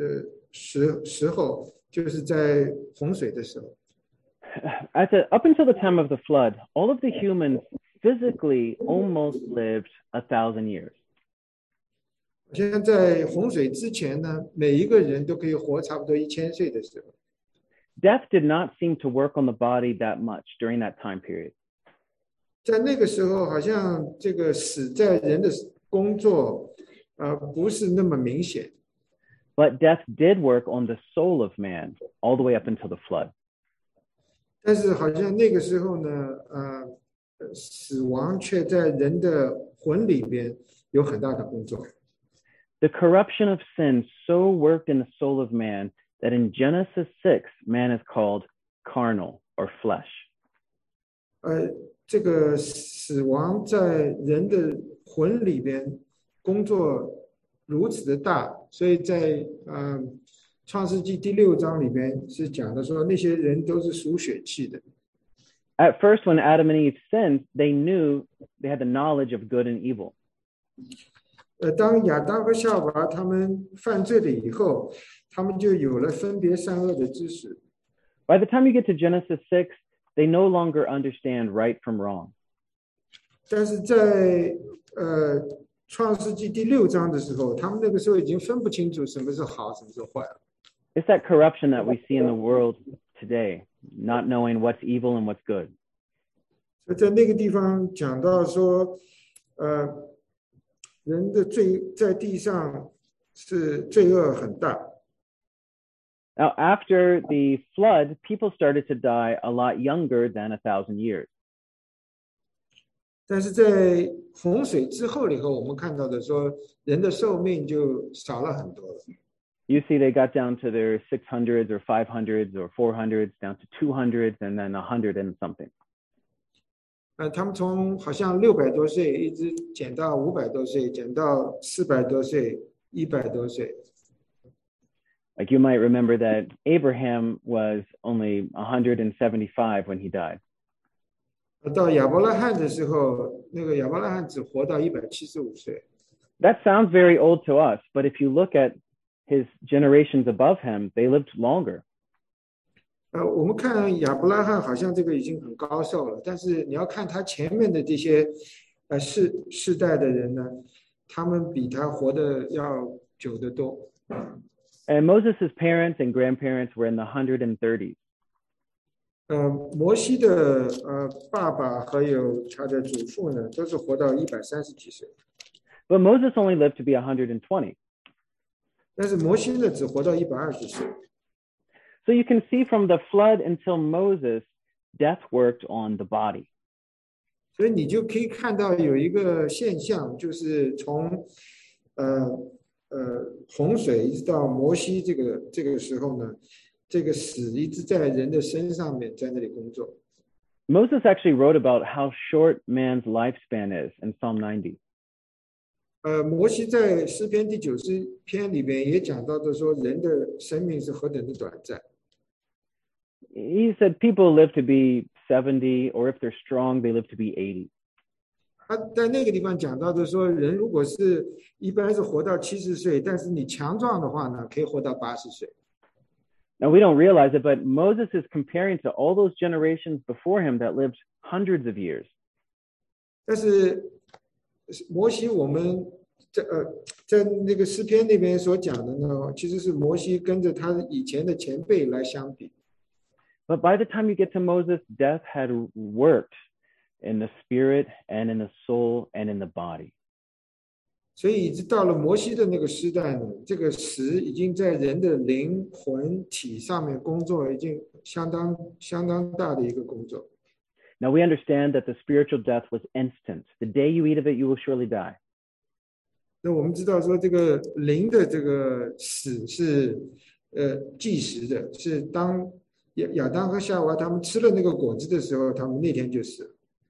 候，就是在洪水的时候。 Up until the time of the flood, all of the humans physically almost lived 1,000 years. 好像在洪水之前呢，每一个人都可以活差不多1000岁的时候。 Death did not seem to work on the body that much during that time period. 在那个时候，好像这个死在人的工作，不是那么明显。 But death did work on the soul of man all the way up until the flood. 但是好像那个时候呢，死亡却在人的魂里边有很大的工作。 The corruption of sin so worked in the soul of man that in Genesis 6, man is called carnal or flesh. 这个死亡在人的魂里边工作如此的大，所以在创世纪第6章里边是讲的说，那些人都是属血气的。 At first, when Adam and Eve sinned, they knew they had the knowledge of good and evil. 当亚当和夏娃他们犯罪了以后，他们就有了分别善恶的知识。 By the time you get to Genesis 6, they no longer understand right from wrong. 但是在创世纪第6章的时候，他们那个时候已经分不清楚什么是好，什么是坏了。 It's that corruption that we see in the world today, not knowing what's evil and what's good. 所以在那个地方讲到说，人的罪在地上是罪恶很大。 Now, after the flood, people started to die a lot younger than 1,000 years. 但是在洪水之后了以后，我们看到的说，人的寿命就少了很多了。 You see, they got down to their 600s or 500s or 400s, down to 200s, and then 100 and something. 他们从好像600多岁一直减到500多岁，减到400多岁、100多岁。 Like you might remember that Abraham was only 175 when he died. 到亚伯拉罕的时候，那个亚伯拉罕只活到175岁。 That sounds very old to us, but if you look at his generations above him, they lived longer. 我们看亚伯拉罕好像这个已经很高寿了，但是你要看他前面的这些世代的人呢，他们比他活得要久得多。 And Moses' parents and grandparents were in the 130s. 摩西的爸爸和有他的祖父呢，都是活到130几岁。 But Moses only lived to be 120. 但是摩西呢，只活到120岁。 So you can see from the flood until Moses, death worked on the body. 所以你就可以看到有一个现象，就是从洪水一直到摩西这个时候呢，这个死一直在人的身上面，在那里工作。 Moses actually wrote about how short man's lifespan is in Psalm 90. 摩西在诗篇第90篇里面也讲到的说，人的生命是何等的短暂。 He said people live to be 70, or if they're strong, they live to be 80. 他在那个地方讲到的说，人如果是一般是活到70岁，但是你强壮的话呢，可以活到80岁。 Now, we don't realize it, but Moses is comparing to all those generations before him that lived hundreds of years. 但是摩西我们在那个诗篇那边所讲的呢，其实是摩西跟着他以前的前辈来相比。 But by the time you get to Moses, death had worked in the spirit and in the soul and in the body. 所以一直到了摩西的那个时代呢，这个死已经在人的灵魂体上面工作，已经相当大的一个工作。 Now we understand that the spiritual death was instant. The day you eat of it, you will surely die. 那我们知道说，这个灵的这个死是即时的，是当亚当和夏娃他们吃了那个果子的时候，他们那天就死了。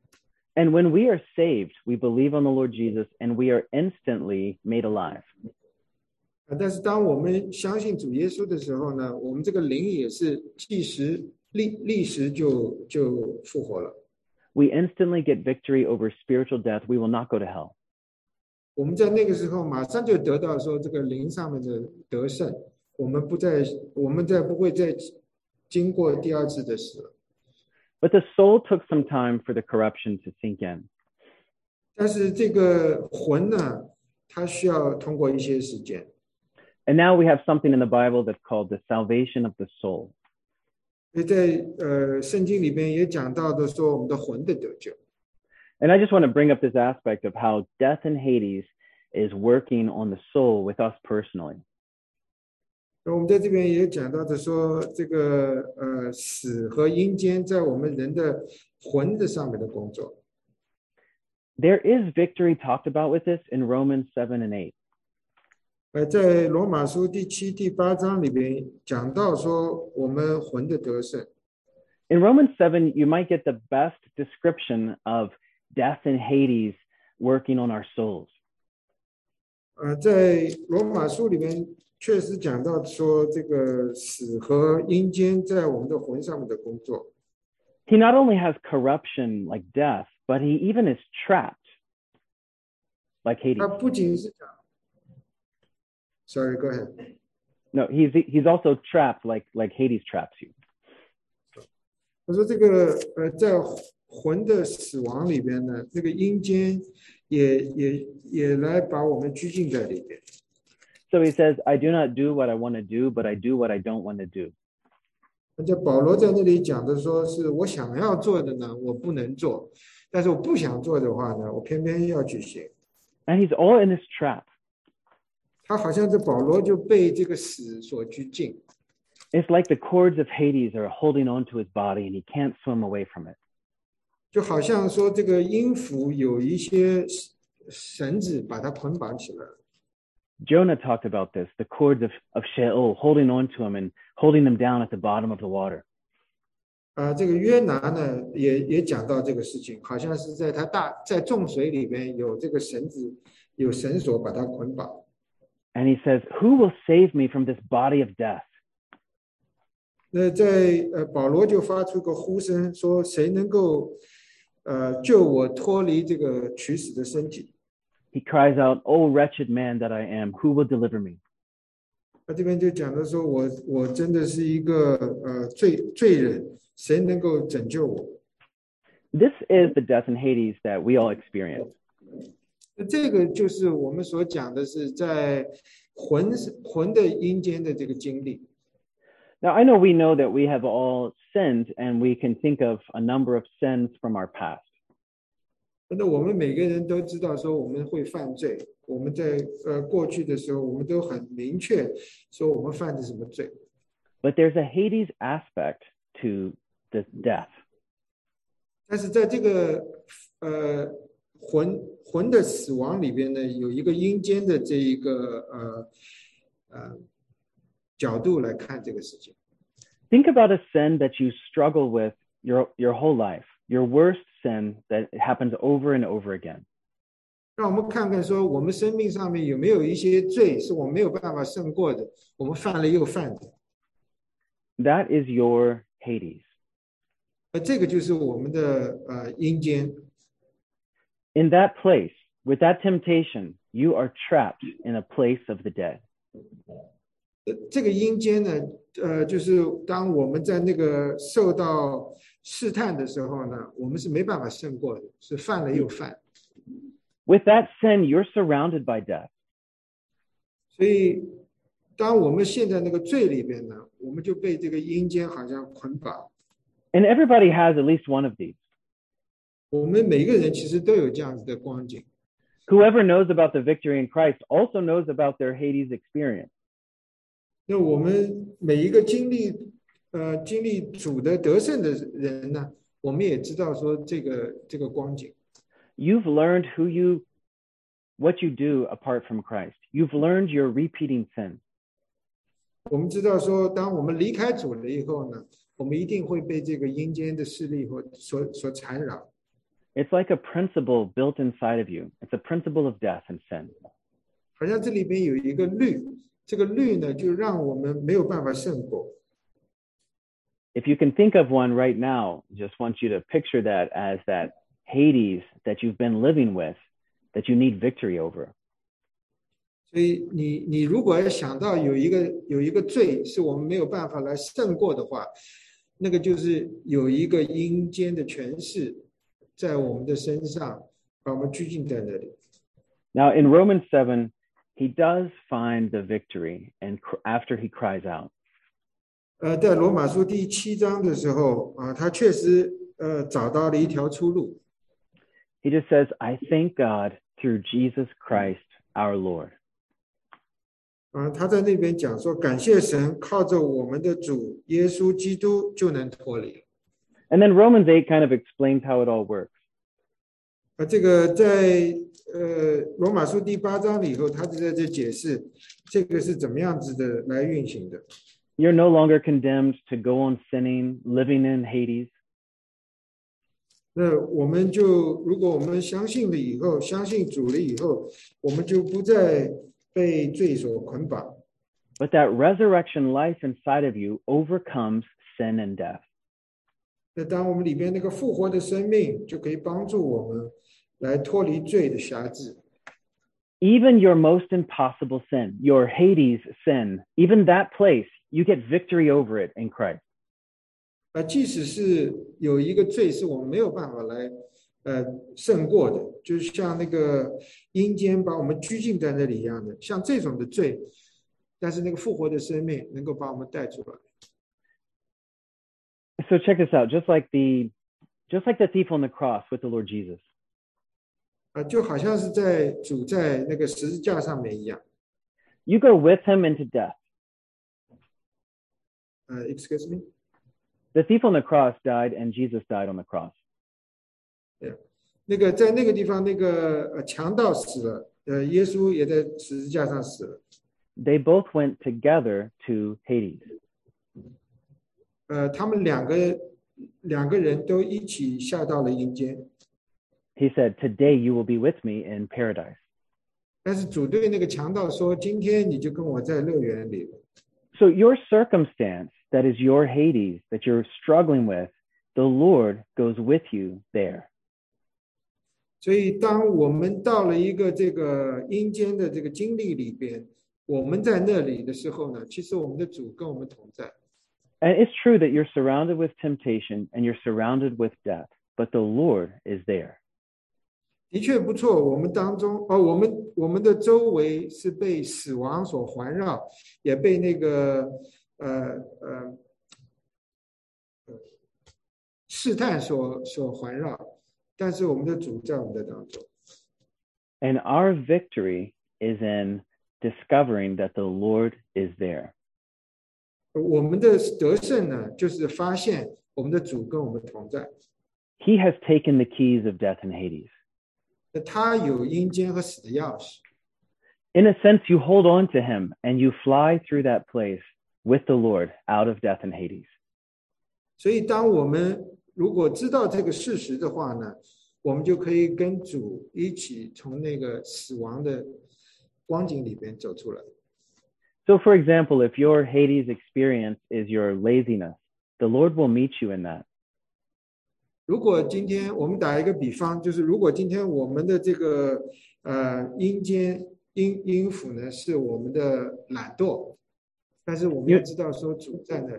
And when we are saved, we believe on the Lord Jesus and we are instantly made alive. 但是当我们相信主耶稣的时候呢，我们这个灵也是即时立时就复活了。 We instantly get victory over spiritual death. We will not go to hell. 我们在那个时候马上就得到说这个灵上面的得胜，我们不会再经过第二次的死了。 But the soul took some time for the corruption to sink in. 但是这个魂呢，它需要通过一些时间。 And now we have something in the Bible that's called the salvation of the soul. 所以在圣经里边也讲到的说，我们的魂的得救。 And I just want to bring up this aspect of how death in Hades is working on the soul with us personally. 我们在这边也讲到的说，这个死和阴间在我们人的魂的上面的工作。 There is victory talked about with this in Romans 7 and 8. 在罗马书第7、第8章里边讲到说，我们魂的得胜。 In Romans 7, you might get the best description of death in Hades working on our souls. 在罗马书里面确实讲到说，这个死和阴间在我们的魂上面的工作。 He not only has corruption like death, but he even is trapped like Hades. 他不仅是讲 ，Sorry, go ahead. No, he's also trapped like Hades traps you. 他说这个在魂的死亡里边呢，这个阴间也来把我们拘禁在里边。 So he says, I do not do what I want to do, but I do what I don't want to do. 这保罗在那里讲的说，是我想要做的呢，我不能做；但是我不想做的话呢，我偏偏要去行。 And he's all in this trap. 他好像这保罗就被这个死所拘禁。 It's like the cords of Hades are holding on to his body and he can't swim away from it. 就好像说这个阴府有一些绳子把它捆绑起来了。 Jonah talked about this, the cords of Sheol holding on to him and holding them down at the bottom of the water. 这个约拿呢也讲到这个事情，好像是在众水里边有这个绳子，有绳索把他捆绑。 And he says, "Who will save me from this body of death?" 那在保罗就发出个呼声，说谁能够救我脱离这个取死的身体？ He cries out, "Oh, wretched man that I am, who will deliver me?" 他这边就讲到说我真的是一个罪人，谁能够拯救我？ This is the death in Hades that we all experience. 那这个就是我们所讲的是在魂的阴间的这个经历。 Now, I know we know that we have all sinned and we can think of a number of sins from our past. 那我们每个人都知道说我们会犯罪，我们在过去的时候，我们都很明确说我们犯的什么罪。 But there's a Hades aspect to this death. 但是在这个魂的死亡里边呢，有一个阴间的这一个角度来看这个事情。 Think about a sin that you struggle with your whole life, your worst sin that happens over and over again. 让我们看看说我们生命上面有没有一些罪是我们没有办法胜过的，我们犯了又犯的。 That is your Hades. 这个就是我们的阴间。 In that place, with that temptation, you are trapped in a place of the dead. 这个阴间呢，就是当我们在那个受到试探的时候呢，我们是没办法胜过的，是犯了又犯。 With that sin, you're surrounded by death. 所以，当我们陷在那个罪里边呢，我们就被这个阴间好像捆绑。 And everybody has at least one of these. 我们每个人其实都有这样子的光景。 Whoever knows about the victory in Christ also knows about their Hades experience. 那我们每一个经历主的得胜的人呢，我们也知道说这个光景。 You've learned what you do apart from Christ. You've learned your repeating sin. 我们知道说，当我们离开主了以后呢，我们一定会被这个阴间的势力所缠绕。 It's like a principle built inside of you. It's a principle of death and sin. 好像这里边有一个律，这个律呢，就让我们没有办法胜过。 If you can think of one right now, just want you to picture that as that Hades that you've been living with, that you need victory over. 所以你如果要想到有一个罪是我们没有办法来胜过的话，那个就是有一个阴间的权势在我们的身上，把我们拘禁在那里。 Now in Romans 7, he does find the victory and after he cries out. 在罗马书第7章的时候他确实找到了一条出路。 He just says, "I thank God through Jesus Christ our Lord." 他在那边讲说，感谢神，靠着我们的主耶稣基督就能脱离。 And then Romans 8 kind of explains how it all works. 这个在罗马书第8章里头，他就在这解释这个是怎么样子的来运行的。 You're no longer condemned to go on sinning, living in Hades. 那我们就，如果我们相信了以后，相信主了以后，我们就不再被罪所捆绑。 But that resurrection life inside of you overcomes sin and death. 那当我们里边那个复活的生命，就可以帮助我们来脱离罪的辖制。 Even your most impossible sin, your Hades sin, even that place, you get victory over it in Christ. 即使是有一个罪是我们没有办法来胜过的，就像那个阴间把我们拘禁在那里一样的，像这种的罪，但是那个复活的生命能够把我们带出来。 So check this out, just like the thief on the cross with the Lord Jesus. 就好像是在主在那个十字架上面一样。 You go with him into death. Excuse me. The thief on the cross died and Jesus died on the cross. 那个在那个地方，那个强盗死了，耶稣也在十字架上死了。 They both went together to Hades. 他们两个两个人都一起下到了阴间。 He said, "Today you will be with me in paradise." 但是主对那个强盗说：“今天你就跟我在乐园里了。” So your circumstance, that is your Hades, that you're struggling with, the Lord goes with you there. 所以，当我们到了一个这个阴间的这个经历里边，我们在那里的时候呢，其实我们的主跟我们同在。 And it's true that you're surrounded with temptation and you're surrounded with death, but the Lord is there. 的确不错，我们当中我们的周围是被死亡所环绕，也被那个试探所环绕，但是我们的主在我们的当中。 And our victory is in discovering that the Lord is there. 我们的得胜呢，就是发现我们的主跟我们同在。 He has taken the keys of death and Hades. 他有阴间和死的钥匙。 In a sense, you hold on to him and you fly through that place with the Lord out of death and Hades. 所以，当我们如果知道这个事实的话呢，我们就可以跟主一起从那个死亡的光景里边走出来。 So, for example, if your Hades experience is your laziness, the Lord will meet you in that. 如果今天我们打一个比方，就是如果今天我们的这个阴间阴府呢是我们的懒惰，但是我们要知道说主在那里。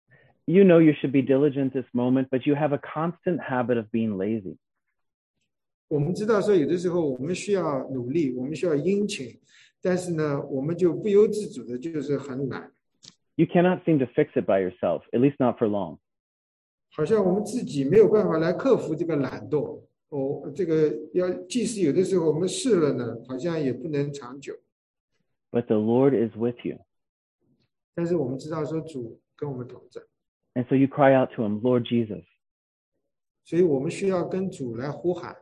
You know you should be diligent this moment, but you have a constant habit of being lazy. 我们知道说有的时候我们需要努力，我们需要殷勤，但是呢，我们就不由自主的就是很懒。 You cannot seem to fix it by yourself, at least not for long. 好像我们自己没有办法来克服这个懒惰。这个即使有的时候我们试了呢，好像也不能长久。 But the Lord is with you. 但是我们知道说主跟我们同在。 And so you cry out to him, Lord Jesus. 所以我们需要跟主来呼喊。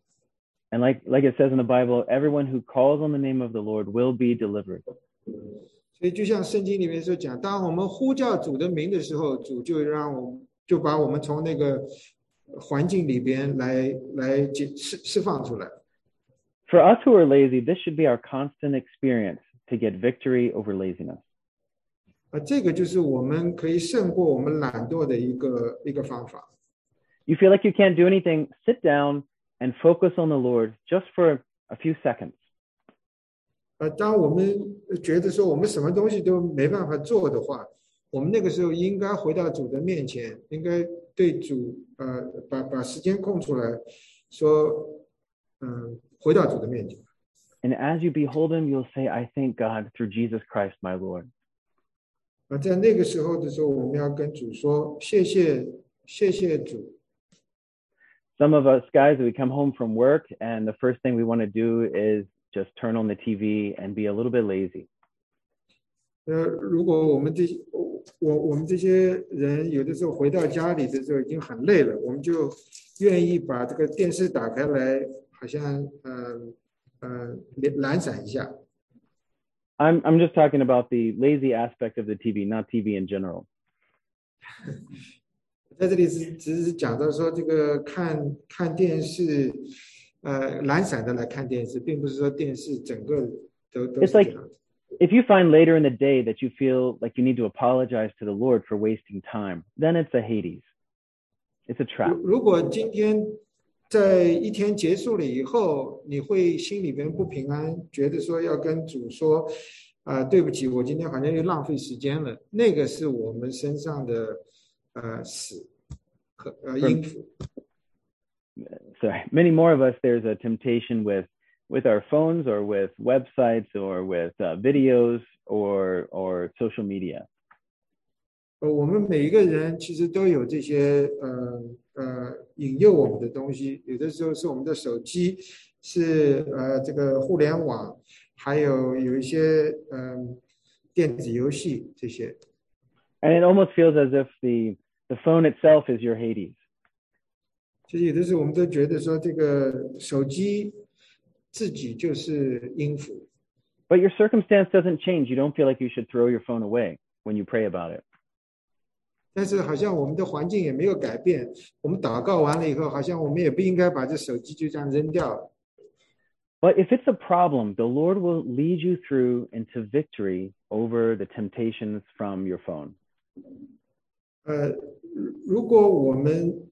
And like it says in the Bible, everyone who calls on the name of the Lord will be delivered. 所以就像圣经里面所讲，当我们呼叫主的名的时候，主就把我们从那个环境里边来释放出来。 For us who are lazy, this should be our constant experience to get victory over laziness. 这个就是我们可以胜过我们懒惰的一个方法。 You feel like you can't do anything, sit down and focus on the Lord just for a few seconds. 当我们觉得说我们什么东西都没办法做的话，我们那个时候应该回到主的面前，应该对主把时间空出来，说回到主的面前。 And as you behold him, you'll say, I thank God through Jesus Christ, my Lord. 在那个时候的时候，我们要跟主说谢谢主。 Some of us guys, we come home from work and the first thing we want to do is just turn on the TV and be a little bit lazy. 如果我们这些人有的时候回到家里的时候已经很累了，我们就愿意把这个电视打开来，好像懒散一下。 I'm just talking about the lazy aspect of the TV, not TV in general. 在这里只是讲到说这个看电视，懒散的来看电视，并不是说电视整个都是这样子。 If you find later in the day that you feel like you need to apologize to the Lord for wasting time, then it's a Hades. It's a trap. 如果今天在一天结束了以后，你会心里边不平安，觉得说要跟主说，对不起，我今天好像又浪费时间了。那个是我们身上的死和阴府。 Sorry, many more of us, there's a temptation with our phones or with websites or with videos or social media. 我们每一个人其实都有这些引诱我们的东西，有的时候是我们的手机，是这个互联网，还有一些电子游戏这些。 And it almost feels as if the phone itself is your Hades. 其实有的时候我们都觉得说这个手机自己就是阴府。 But your circumstance doesn't change. You don't feel like you should throw your phone away when you pray about it. 但是好像我们的环境也没有改变，我们祷告完了以后，好像我们也不应该把这手机就这样扔掉了。 But if it's a problem, the Lord will lead you through into victory over the temptations from your phone. 如果我们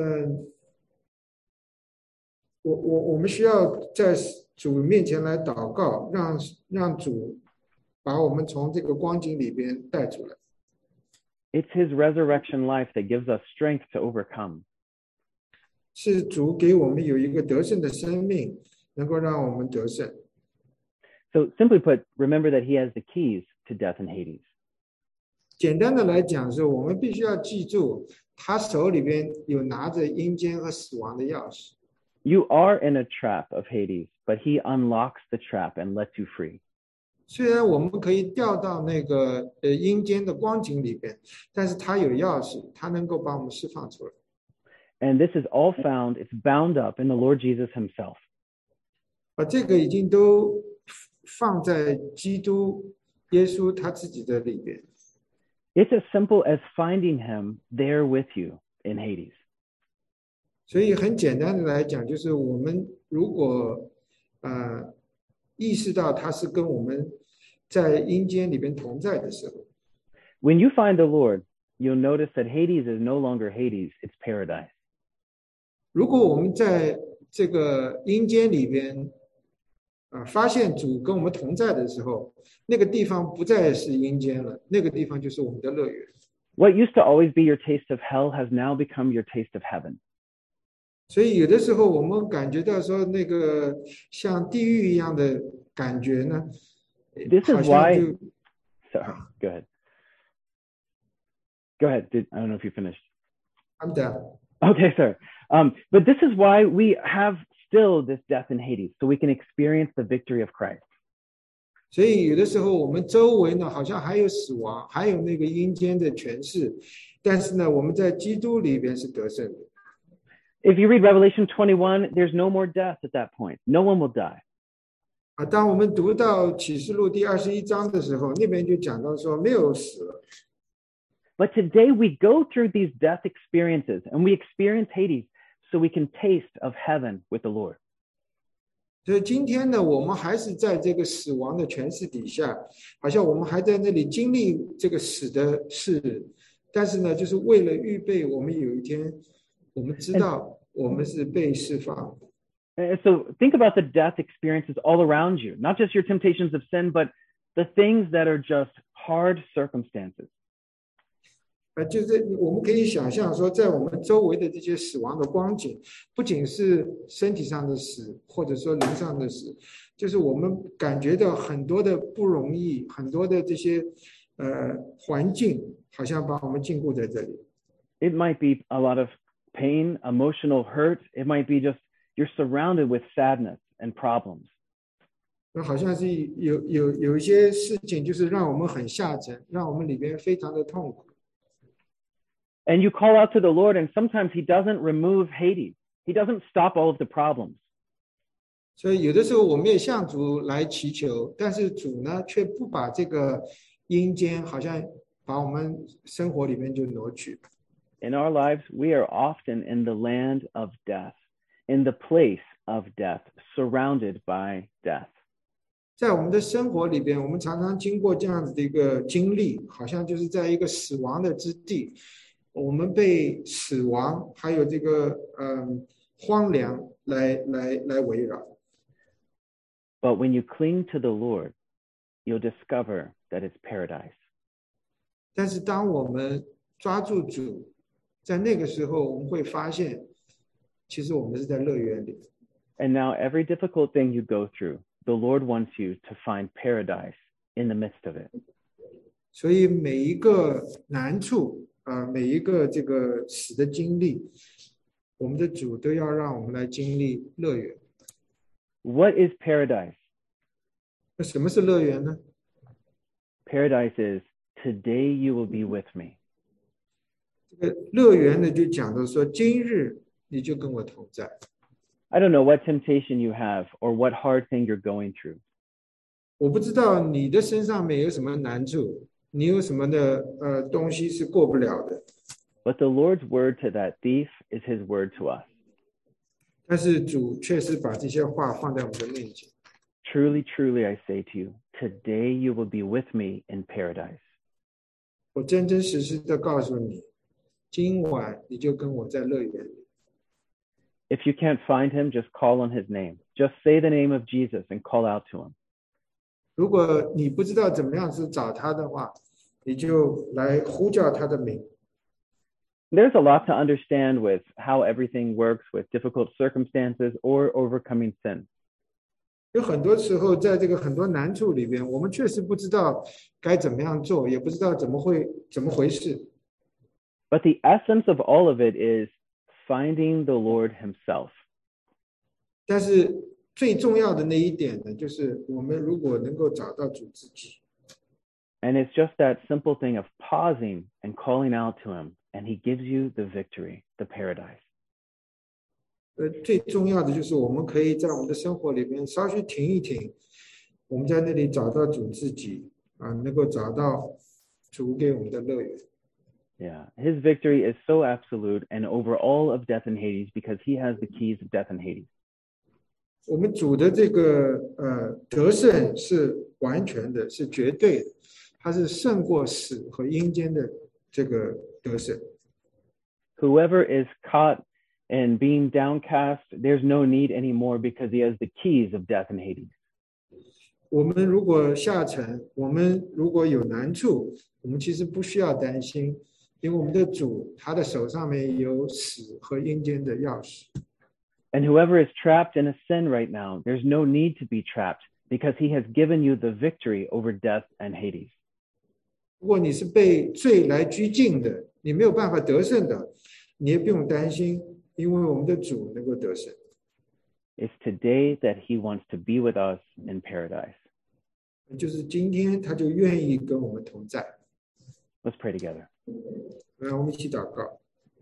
我们需要在主面前来祷告，让主把我们从这个光景里边带出来。 It's his resurrection life that gives us strength to overcome. 是主给我们有一个得胜的生命，能够让我们得胜。 So simply put, remember that he has the keys to death and Hades. 简单的来讲是，我们必须要记住，他手里边有拿着阴间和死亡的钥匙。 You are in a trap of Hades, but he unlocks the trap and lets you free. 虽然我们可以掉到那个阴间的光景里边，但是他有钥匙，他能够把我们释放出来。 And this is all found, it's bound up in the Lord Jesus himself. 把这个已经都放在基督耶稣他自己的里边。 It's as simple as finding him there with you in Hades. 所以很简单的来讲，就是我们如果意识到他是跟我们在阴间里边同在的时候， When you find the Lord, you'll notice that Hades is no longer Hades, it's paradise. 如果我们在这个阴间里边发现主跟我们同在的时候，那个地方不再是阴间了，那个地方就是我们的乐园。 What used to always be your taste of hell has now become your taste of heaven. 所以有的时候我们感觉到说那个像地狱一样的感觉呢， This 好 is 像 why. 就 Sorry, go ahead. Go ahead. I don't know if you finished. I'm done. Okay, sorry. But this is why we have still this death in Hades, so we can experience the victory of Christ. 所以有的时候我们周围呢好像还有死亡，还有那个阴间的权势，但是呢我们在基督里边是得胜的。 If you read Revelation 21, there's no more death at that point. No one will die. 当我们读到启示录第21章的时候，那边就讲到说没有死了。 But today we go through these death experiences and we experience Hades so we can taste of heaven with the Lord. 所以今天呢，我们还是在这个死亡的权势底下，好像我们还在那里经历这个死的事，但是呢，就是为了预备我们有一天，我们知道我们是被释放。 And so think about the death experiences all around you, not just your temptations of sin, but the things that are just hard circumstances. 就是我们可以想象说，在我们周围的这些死亡的光景，不仅是身体上的死，或者说灵上的死，就是我们感觉到很多的不容易，很多的这些环境，好像把我们禁锢在这里。 It might be a lot of pain, emotional hurt. It might be just you're surrounded with sadness and problems. 好像是有一些事情，就是让我们很下沉，让我们里边非常的痛苦。 And you call out to the Lord, and sometimes he doesn't remove Hades. He doesn't stop all of the problems. 所以有的时候我们也向主来祈求，但是主呢却不把这个阴间好像把我们生活里面就挪去。 In our lives, we are often in the land of death, in the place of death, surrounded by death. 在我们的生活里边，我们常常经过这样子的一个经历，好像就是在一个死亡的之地。我们被死亡还有这个荒凉来围绕。 But when you cling to the Lord, you'll discover that it's paradise. 但是当我们抓住主，在那个时候我们会发现，其实我们是在乐园里。 And now every difficult thing you go through, the Lord wants you to find paradise in the midst of it. 所以每一个难处每一个这个死的经历，我们的主都要让我们来经历乐园。 What is paradise? 那什么是乐园呢？ Paradise is today you will be with me. 这个乐园呢，就讲到说，今日你就跟我同在。 I don't know what temptation you have or what hard thing you're going through. 我不知道你的身上面有什么难处。 你有什么的东西是过不了的。 But the Lord's word to that thief is his word to us. 但是主确实把这些话放在我们的面前。 Truly, truly, I say to you, today you will be with me in paradise. 我真真实实的告诉你，今晚你就跟我在乐园里。 If you can't find him, just call on his name. Just say the name of Jesus and call out to him. 如果你不知道怎么样子找他的话，你就来呼叫他的名。 There's a lot to understand with how everything works with difficult circumstances or overcoming sin. 有很多时候，在这个很多难处里边，我们确实不知道该怎么样做，也不知道怎么回事。 But the essence of all of it is finding the Lord himself. 但是最重要的那一点呢，就是我们如果能够找到主自己， And it's just that simple thing of pausing and calling out to him, and he gives you the victory, the paradise. 最重要的就是我们可以在我们的生活里边稍许停一停，我们在那里找到主自己啊，能够找到主给我们的乐园。 Yeah, his victory is so absolute and over all of death and Hades because he has the keys of death and Hades. 我们主的这个得胜是完全的，是绝对的，它是胜过死和阴间的这个得胜。 Whoever is caught in being downcast, there's no need anymore because he has the keys of death and Hades. 我们如果下沉，我们如果有难处，我们其实不需要担心，因为我们的主他的手上面有死和阴间的钥匙。 And whoever is trapped in a sin right now, there's no need to be trapped because he has given you the victory over death and Hades. 如果你是被罪来拘禁的，你没有办法得胜的，你也不用担心，因为我们的主能够得胜。 It's today that he wants to be with us in paradise. 就是今天他就愿意跟我们同在。 Let's pray together. 来，我们一起祷告。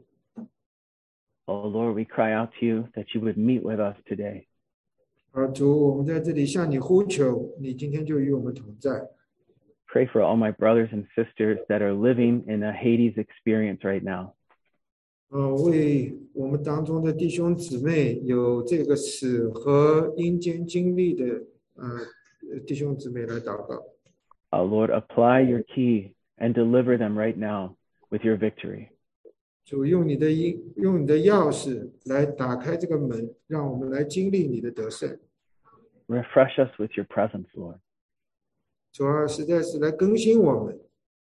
Oh Lord, we cry out to you that you would meet with us today. 主，我们在这里向你呼求，你今天就与我们同在。 Pray for all my brothers and sisters that are living in a Hades experience right now. 为我们当中的弟兄姊妹有这个死和阴间经历的弟兄姊妹来祷告。 Lord, apply your key and deliver them right now with your victory. 主用你的钥匙来打开这个门，让我们来经历你的得胜。 Refresh us with your presence, Lord. 主啊，实在是来更新我们。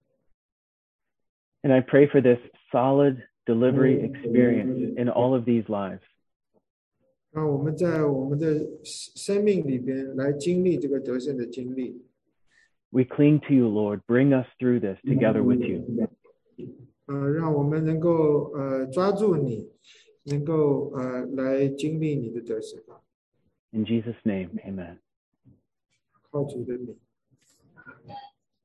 And I pray for this solid delivery experience in all of these lives. 让我们在我们的生命里边来经历这个得胜的经历。 We cling to you, Lord. Bring us through this together with you. 让我们能够抓住你，能够来经历你的得胜。 In Jesus' name, amen. 靠主的名。